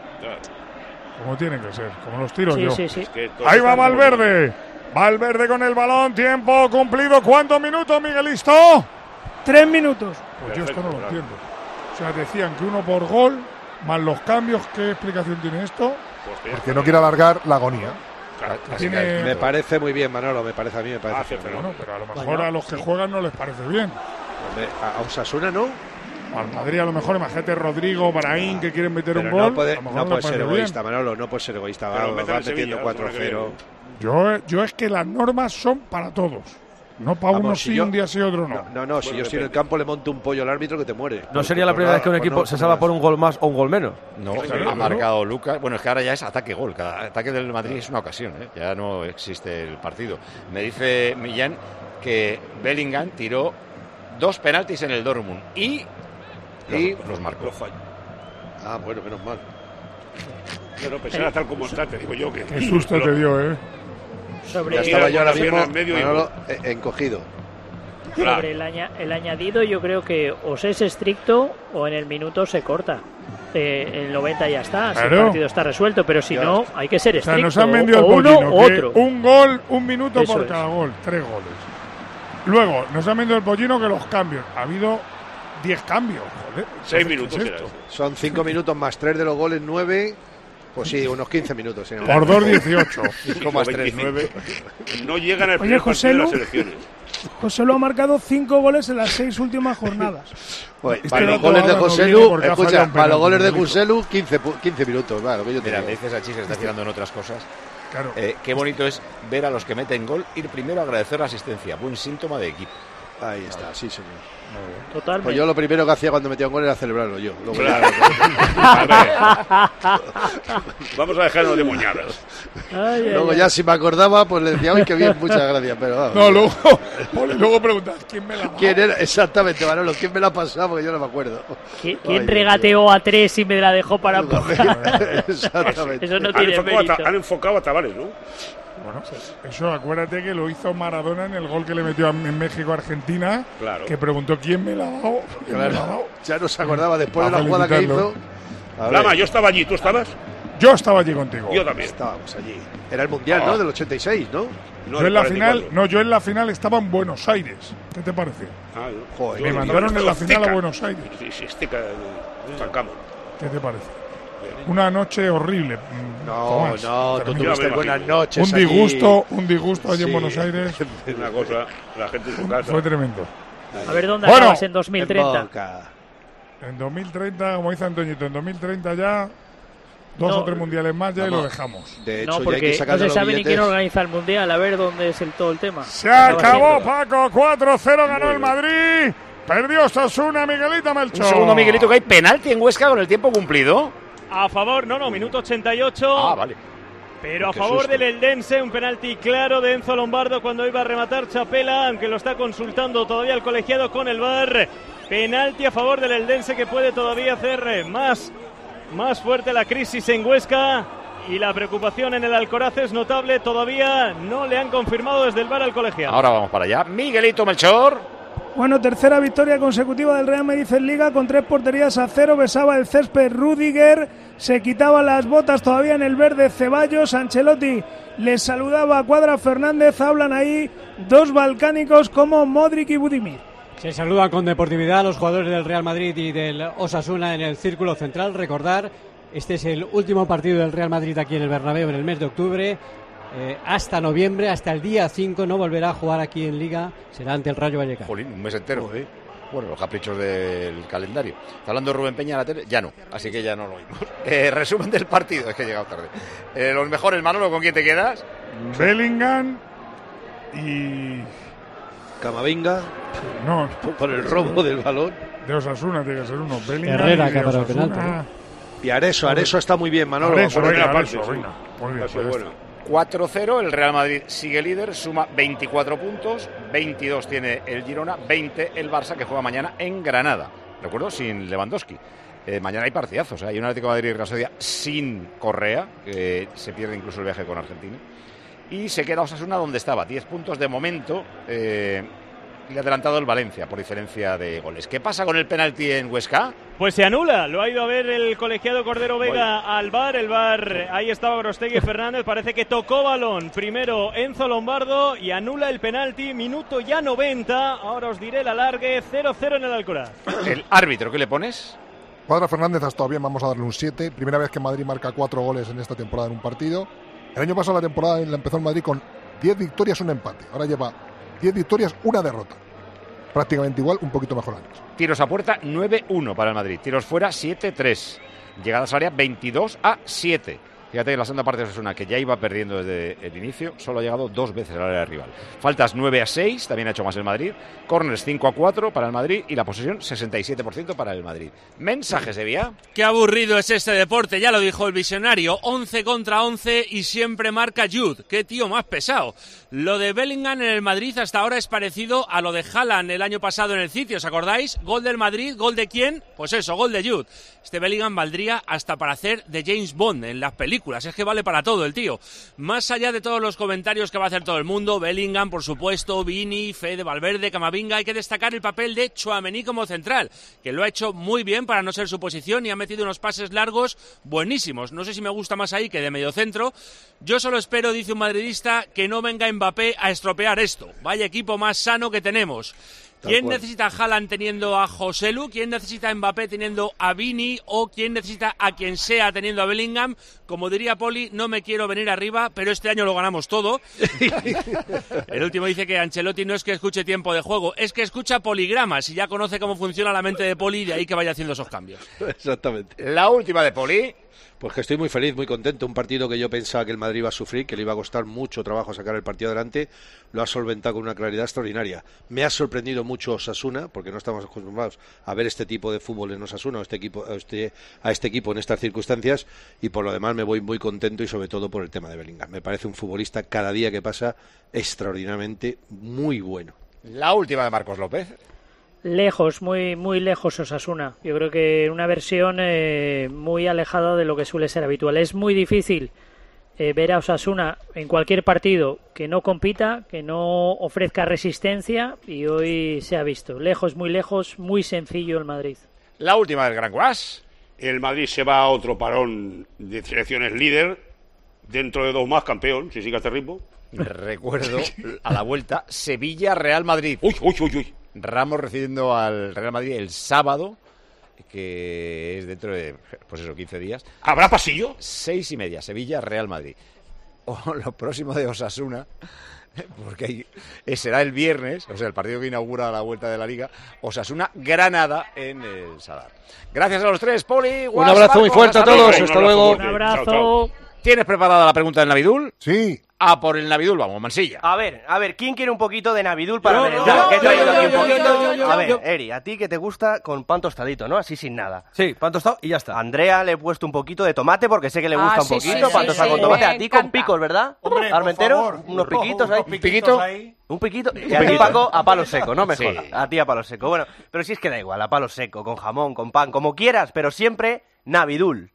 Como tienen que ser, como los tiro sí, yo. Sí, sí. Es que ahí va Valverde. Valverde con el balón, tiempo cumplido. ¿Cuántos minutos, Miguelito? Tres minutos. Pues yo esto no lo entiendo. O sea, decían que uno por gol, más los cambios. ¿Qué explicación tiene esto? Porque no quiere alargar la agonía. Tiene... Me parece muy bien, Manolo, me parece a mí, me parece. Ah, pero, bueno, pero a lo mejor bueno. a los que juegan no les parece bien. Hombre, a Osasuna no. Al Madrid a lo mejor, imagínate Rodrigo, Baraín, que quieren meter pero un gol. No puede, no puede ser egoísta, bien. Manolo, no puede ser egoísta. Va, va metiendo cuatro cero. Yo, yo es que las normas son para todos. No para Vamos, uno si sí, yo, un día sí, otro no. No, no, no si bueno, yo estoy en el campo le monto un pollo al árbitro que te muere. No sería la primera vez que un equipo pues no, se salva por un gol más o un gol menos. No, sí, ha marcado Lucas. Bueno, es que ahora ya es ataque-gol. Cada ataque del Madrid es una ocasión, ¿eh? Ya no existe el partido. Me dice Millán que Bellingham tiró dos penaltis en el Dortmund y, y los, los marcó. Ah, bueno, menos mal. Pero pensaba tal como está, te digo yo que... Qué susto te dio, ¿eh? Sobre Ya estaba yo ahora Mira, mismo en medio y- Manolo, eh, encogido. Sobre el, aña- el añadido, yo creo que o se es estricto o en el minuto se corta. Eh, en el noventa ya está, si Claro. el partido está resuelto, pero si Ya. no, hay que ser O sea, estricto. nos han vendido el o uno pollino, o que otro. un gol, un minuto Eso por es. cada gol, tres goles. Luego, nos han vendido el pollino que los cambios. Ha habido diez cambios, joder. Seis ¿Qué es minutos esto? era eso. Son cinco minutos más tres de los goles, nueve. Pues sí, unos quince minutos. ¿sí? Por dos, dieciocho. cinco más tres, nueve. No llegan al Oye, primer partido de Joselu. las elecciones. José lo ha marcado cinco goles en las seis últimas jornadas. Pues, Este para los dato goles de ahora no José viene Lu, porque ha escucha, fallado un para los penalti, goles de Miguelito. José Lu, quince, pu- quince minutos. Claro, que yo te Mira, digo. me dices a Chis que está tirando en otras cosas. Claro. Eh, qué bonito es ver a los que meten gol ir primero a agradecer la asistencia. Buen síntoma de equipo. Ahí está, sí, señor. Totalmente. Pues yo lo primero que hacía cuando metía un gol era celebrarlo yo. Luego Claro. ya, Vamos a dejarnos de moñadas. Ay, ay, luego ay. ya si me acordaba, pues le decía, uy, qué bien, muchas gracias. Pero vamos. No, luego, luego preguntas, ¿quién me la ha dado? ¿Quién era? Exactamente, Manolo, ¿quién me la ha pasado? Porque yo no me acuerdo. ¿Qui- Ay, ¿Quién Dios regateó a tres y me la dejó para empujar? Exactamente. Eso no Han tiene enfocado, a, mérito. Ta- han enfocado a Tavares, ¿no? Bueno, eso acuérdate que lo hizo Maradona en el gol que le metió a- en México a Argentina, Claro. que preguntó quién me la ha dado. ¿Quién me la ha Claro, dado? ya no se acordaba después de Para la jugada que hizo. felicitarlo. A ver, Lama, yo estaba allí, ¿tú estabas? Yo estaba allí contigo. Yo también. estábamos allí. Era el Mundial, Ah. ¿no? Del ochenta y seis, ¿no? No, yo el en la cuarenta y final, cuatro. no, yo en la final estaba en Buenos Aires. ¿Qué te parece? Ah, yo- Joder, yo me estaba mandaron en la Azteca. final a Buenos Aires. Sí, sí, Azteca, eh, Tancamo. ¿Qué te parece? Una noche horrible. mm, No, Tomás, no, tú termino. tuviste me buenas imagino. noches. Un allí. disgusto, un disgusto allí en Sí. Buenos Aires. Una cosa, la gente en su casa. Fue tremendo. A ver dónde Bueno. acabas en dos mil treinta. En Boca. En dos mil treinta, como dice Antoñito, en dos mil treinta ya dos No, o tres mundiales más ya y lo vamos. dejamos. De hecho, No, ya hay porque que no sacar se los sabe ni quién billetes. organiza el mundial. A ver dónde es el todo el tema. Se Acaba acabó, siendo. Paco. cuatro cero ganó Muy el bien. Madrid. Perdió Osasuna, Miguelito Melchor. Un segundo, Miguelito, que hay penalti en Huesca con el tiempo cumplido. A favor, no, no, minuto ochenta y ocho. Ah, vale. Pero a Qué favor susto. del Eldense, un penalti claro de Enzo Lombardo cuando iba a rematar Chapela, aunque lo está consultando todavía el colegiado con el V A R. Penalti a favor del Eldense que puede todavía hacer más, más fuerte la crisis en Huesca. Y la preocupación en el Alcoraz es notable, todavía no le han confirmado desde el V A R al colegiado. Ahora vamos para allá. Miguelito Melchor. Bueno, tercera victoria consecutiva del Real Madrid en Liga con tres porterías a cero. Besaba el césped Rudiger, se quitaba las botas todavía en el verde Ceballos. Ancelotti le saludaba a Cuadra Fernández. Hablan ahí dos balcánicos como Modric y Budimir. Se saludan con deportividad los jugadores del Real Madrid y del Osasuna en el círculo central. Recordar, este es el último partido del Real Madrid aquí en el Bernabéu en el mes de octubre. Eh, hasta noviembre, hasta el día cinco, no volverá a jugar aquí en Liga. Será ante el Rayo Vallecano. Jolín, un mes entero. Bueno, los caprichos del calendario. Está hablando Rubén Peña en la tele, ya no, así que ya no lo oímos. Eh, resumen del partido, es que he llegado tarde. Eh, los mejores, Manolo, ¿con quién te quedas? Bellingham y... Camavinga, No, por el robo del balón. de Osasuna tiene que ser uno. Bellingham Herrera, y que de ha parado Osasuna. penalti, Y Areso, Areso está muy bien, Manolo. Areso, acuérdate. venga, parte, Areso, sí. venga. Muy bien, Pase pues ya buena. está. cuatro cero, el Real Madrid sigue líder, suma veinticuatro puntos, veintidós tiene el Girona, veinte el Barça, que juega mañana en Granada. Recuerdo, sin Lewandowski. Eh, mañana hay partidazos, ¿eh? Hay un Atlético de Madrid y Real Sociedad sin Correa, que se pierde incluso el viaje con Argentina. Y se queda Osasuna donde estaba, diez puntos de momento. Eh, le ha adelantado el Valencia por diferencia de goles. ¿Qué pasa con el penalti en Huesca? Pues se anula, lo ha ido a ver el colegiado Cordero Vega al V A R, el V A R, ahí estaba Gorostegui Fernández, parece que tocó balón, primero Enzo Lombardo y anula el penalti, minuto ya noventa, ahora os diré el alargue, cero cero en el Alcoraz. El árbitro, ¿qué le pones? Cuadra Fernández ha estado bien, vamos a darle un siete. Primera vez que Madrid marca cuatro goles en esta temporada en un partido. El año pasado la temporada la empezó el Madrid con diez victorias, un empate. Ahora lleva diez victorias, una derrota. Prácticamente igual, un poquito mejor antes. Tiros a puerta nueve uno para el Madrid. Tiros fuera siete tres. Llegadas al área veintidós a siete. Fíjate que la segunda parte de Osasuna, que ya iba perdiendo desde el inicio, solo ha llegado dos veces al área rival. Faltas nueve a seis, también ha hecho más el Madrid. Corners cinco a cuatro para el Madrid y la posesión sesenta y siete por ciento para el Madrid. Mensajes de vía. Qué aburrido es este deporte, ya lo dijo el visionario. once contra once y siempre marca Jude. Qué tío más pesado. Lo de Bellingham en el Madrid hasta ahora es parecido a lo de Haaland el año pasado en el City, ¿os acordáis? Gol del Madrid, ¿gol de quién? Pues eso, gol de Jude. Este Bellingham valdría hasta para hacer de James Bond en las películas, es que vale para todo el tío. Más allá de todos los comentarios que va a hacer todo el mundo, Bellingham, por supuesto, Vini, Fede, Valverde, Camavinga, hay que destacar el papel de Tchouaméni como central, que lo ha hecho muy bien para no ser su posición y ha metido unos pases largos buenísimos. No sé si me gusta más ahí que de mediocentro. Yo solo espero, dice un madridista, que no venga Mbappé a estropear esto. Vaya equipo más sano que tenemos. ¿Quién necesita a Haaland teniendo a Joselu? ¿Quién necesita a Mbappé teniendo a Vini? ¿O quién necesita a quien sea teniendo a Bellingham? Como diría Poli, no me quiero venir arriba, pero este año lo ganamos todo. El último dice que Ancelotti no es que escuche tiempo de juego, es que escucha poligramas y ya conoce cómo funciona la mente de Poli y de ahí que vaya haciendo esos cambios. Exactamente. La última de Poli. Pues que estoy muy feliz, muy contento. Un partido que yo pensaba que el Madrid iba a sufrir, que le iba a costar mucho trabajo sacar el partido adelante, lo ha solventado con una claridad extraordinaria. Me ha sorprendido mucho Osasuna, porque no estamos acostumbrados a ver este tipo de fútbol en Osasuna, a este equipo, a este, a este equipo en estas circunstancias, y por lo demás me voy muy contento y sobre todo por el tema de Bellingham. Me parece un futbolista cada día que pasa extraordinariamente muy bueno. La última de Marcos López. Lejos, muy muy lejos Osasuna. Yo creo que una versión eh, muy alejada de lo que suele ser habitual. Es muy difícil eh, ver a Osasuna en cualquier partido que no compita, que no ofrezca resistencia, y hoy se ha visto. Lejos, muy lejos, muy sencillo el Madrid. La última del Gran Guas. El Madrid se va a otro parón de selecciones líder. Dentro de dos más, campeón, si sigue este ritmo. Recuerdo a la vuelta Sevilla-Real Madrid. Uy, uy, uy, uy. Ramos recibiendo al Real Madrid el sábado, que es dentro de, pues eso, quince días. ¿Habrá pasillo? Seis y media, Sevilla-Real Madrid. O lo próximo de Osasuna, porque hay, será el viernes, o sea, el partido que inaugura la vuelta de la Liga, Osasuna-Granada en el Sadar. Gracias a los tres, Poli. Un abrazo muy fuerte a todos, hasta luego. Un abrazo. ¿Tienes preparada la pregunta del Navidul? Sí. A por el Navidul, vamos, Mansilla. A ver, a ver, ¿quién quiere un poquito de Navidul para Yo, merendar? yo, ¿Qué he traído yo, aquí yo, un yo, poquito? yo, yo, yo, A ver, yo. Eri, a ti que te gusta con pan tostadito, ¿no? Así sin nada. Sí, pan tostado y ya está. A Andrea le he puesto un poquito de tomate porque sé que le gusta Ah, un sí, poquito. sí, pan sí, tostado sí, con tomate. me A ti con encanta. picos, ¿verdad? Hombre, por Armentero, favor. unos piquitos ahí. Unos piquitos ahí. Un piquito. Un Y a ti, piquito. Paco, a palo seco, no me Sí. jodas. A ti a palo seco. Bueno, pero si es que da igual, a palo seco, con jamón, con pan, como quieras, pero siempre Navidul.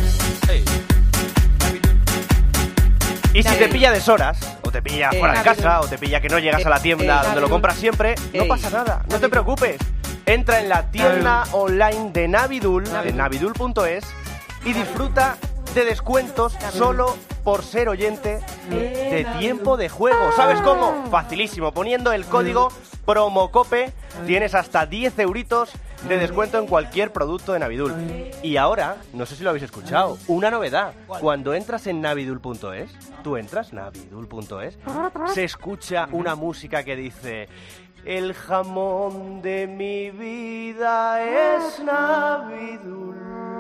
Y si te pilla deshoras, o te pilla Eh, fuera de Navidul. casa, o te pilla que no llegas a la tienda Eh, donde lo Navidul. compras siempre, no Ey. pasa nada, no te preocupes. Entra en la tienda online de Navidul, de navidul punto es, y disfruta de descuentos solo por ser oyente de Tiempo de Juego. ¿Sabes cómo? Facilísimo, poniendo el código PROMOCOPE tienes hasta diez euritos de descuento en cualquier producto de Navidul. Y ahora, no sé si lo habéis escuchado, una novedad. Cuando entras en navidul punto es, tú entras, navidul punto es, se escucha una música que dice: el jamón de mi vida es Navidul.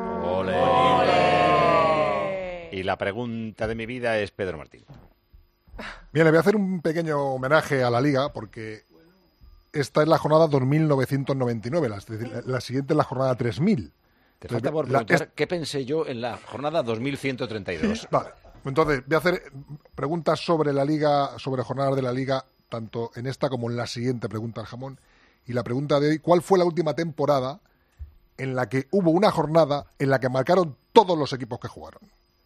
Ole. Y la pregunta de mi vida es Pedro Martín. Bien, le voy a hacer un pequeño homenaje a la Liga porque esta es la jornada dos mil novecientos noventa y nueve, la, es decir, la siguiente es la jornada tres mil. Te falta por La- preguntar es- qué pensé yo en la jornada dos mil ciento treinta y dos. Vale, entonces voy a hacer preguntas sobre la Liga, sobre jornadas de la Liga, tanto en esta como en la siguiente pregunta al jamón. Y la pregunta de hoy: ¿cuál fue la última temporada en la que hubo una jornada en la que marcaron todos los equipos que jugaron?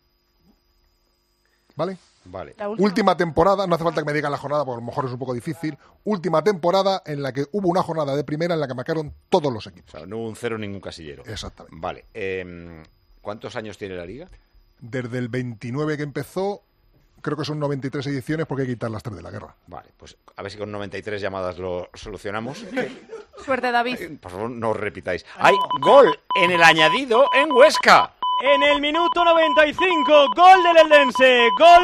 ¿Vale? Vale. La última. Última temporada, no hace falta que me digan la jornada, porque a lo mejor es un poco difícil. Última temporada en la que hubo una jornada de primera en la que marcaron todos los equipos. O sea, no hubo un cero en ningún casillero. Exactamente. Vale. eh, ¿Cuántos años tiene la Liga? Desde el veintinueve que empezó, creo que son noventa y tres ediciones, porque hay que quitar las tres de la guerra. Vale, pues a ver si con noventa y tres llamadas lo solucionamos. Suerte, David. Por favor, no os repitáis. Hay gol en el añadido en Huesca. En el minuto noventa y cinco, gol del Eldense, gol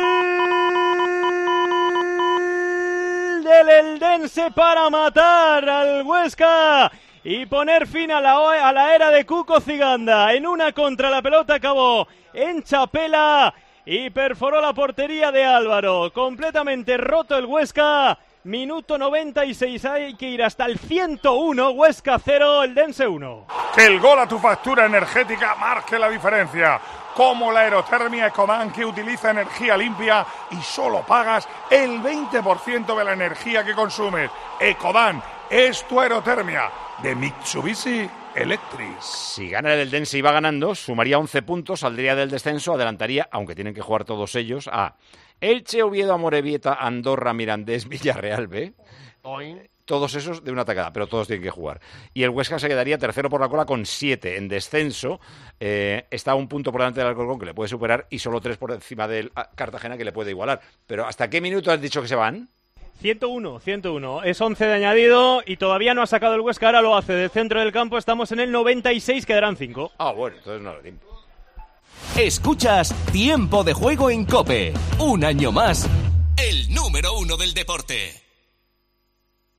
del Eldense para matar al Huesca y poner fin a la, a la era de Cuco Ciganda. En una contra la pelota acabó en Chapela y perforó la portería de Álvaro. Completamente roto el Huesca. Minuto noventa y seis, hay que ir hasta el ciento uno. Huesca cero, Eldense uno. Que el gol a tu factura energética marque la diferencia. Como la aerotermia Ecodan, que utiliza energía limpia y solo pagas el veinte por ciento de la energía que consumes. Ecodan es tu aerotermia de Mitsubishi Electric. Si gana el Eldense y va ganando, sumaría once puntos, saldría del descenso, adelantaría, aunque tienen que jugar todos ellos, a Elche, Oviedo, Amorebieta, Andorra, Mirandés, Villarreal B. Todos esos de una tacada, pero todos tienen que jugar. Y el Huesca se quedaría tercero por la cola con siete en descenso. Eh, está un punto por delante del Alcorcón que le puede superar y solo tres por encima del Cartagena que le puede igualar. Pero ¿hasta qué minuto has dicho que se van? ciento uno, ciento uno. Es once de añadido y todavía no ha sacado el Huesca, ahora lo hace del centro del campo. Estamos en el noventa y seis, quedarán cinco. Ah, bueno, entonces no lo tiempo. Escuchas Tiempo de Juego en COPE. Un año más, el número uno del deporte.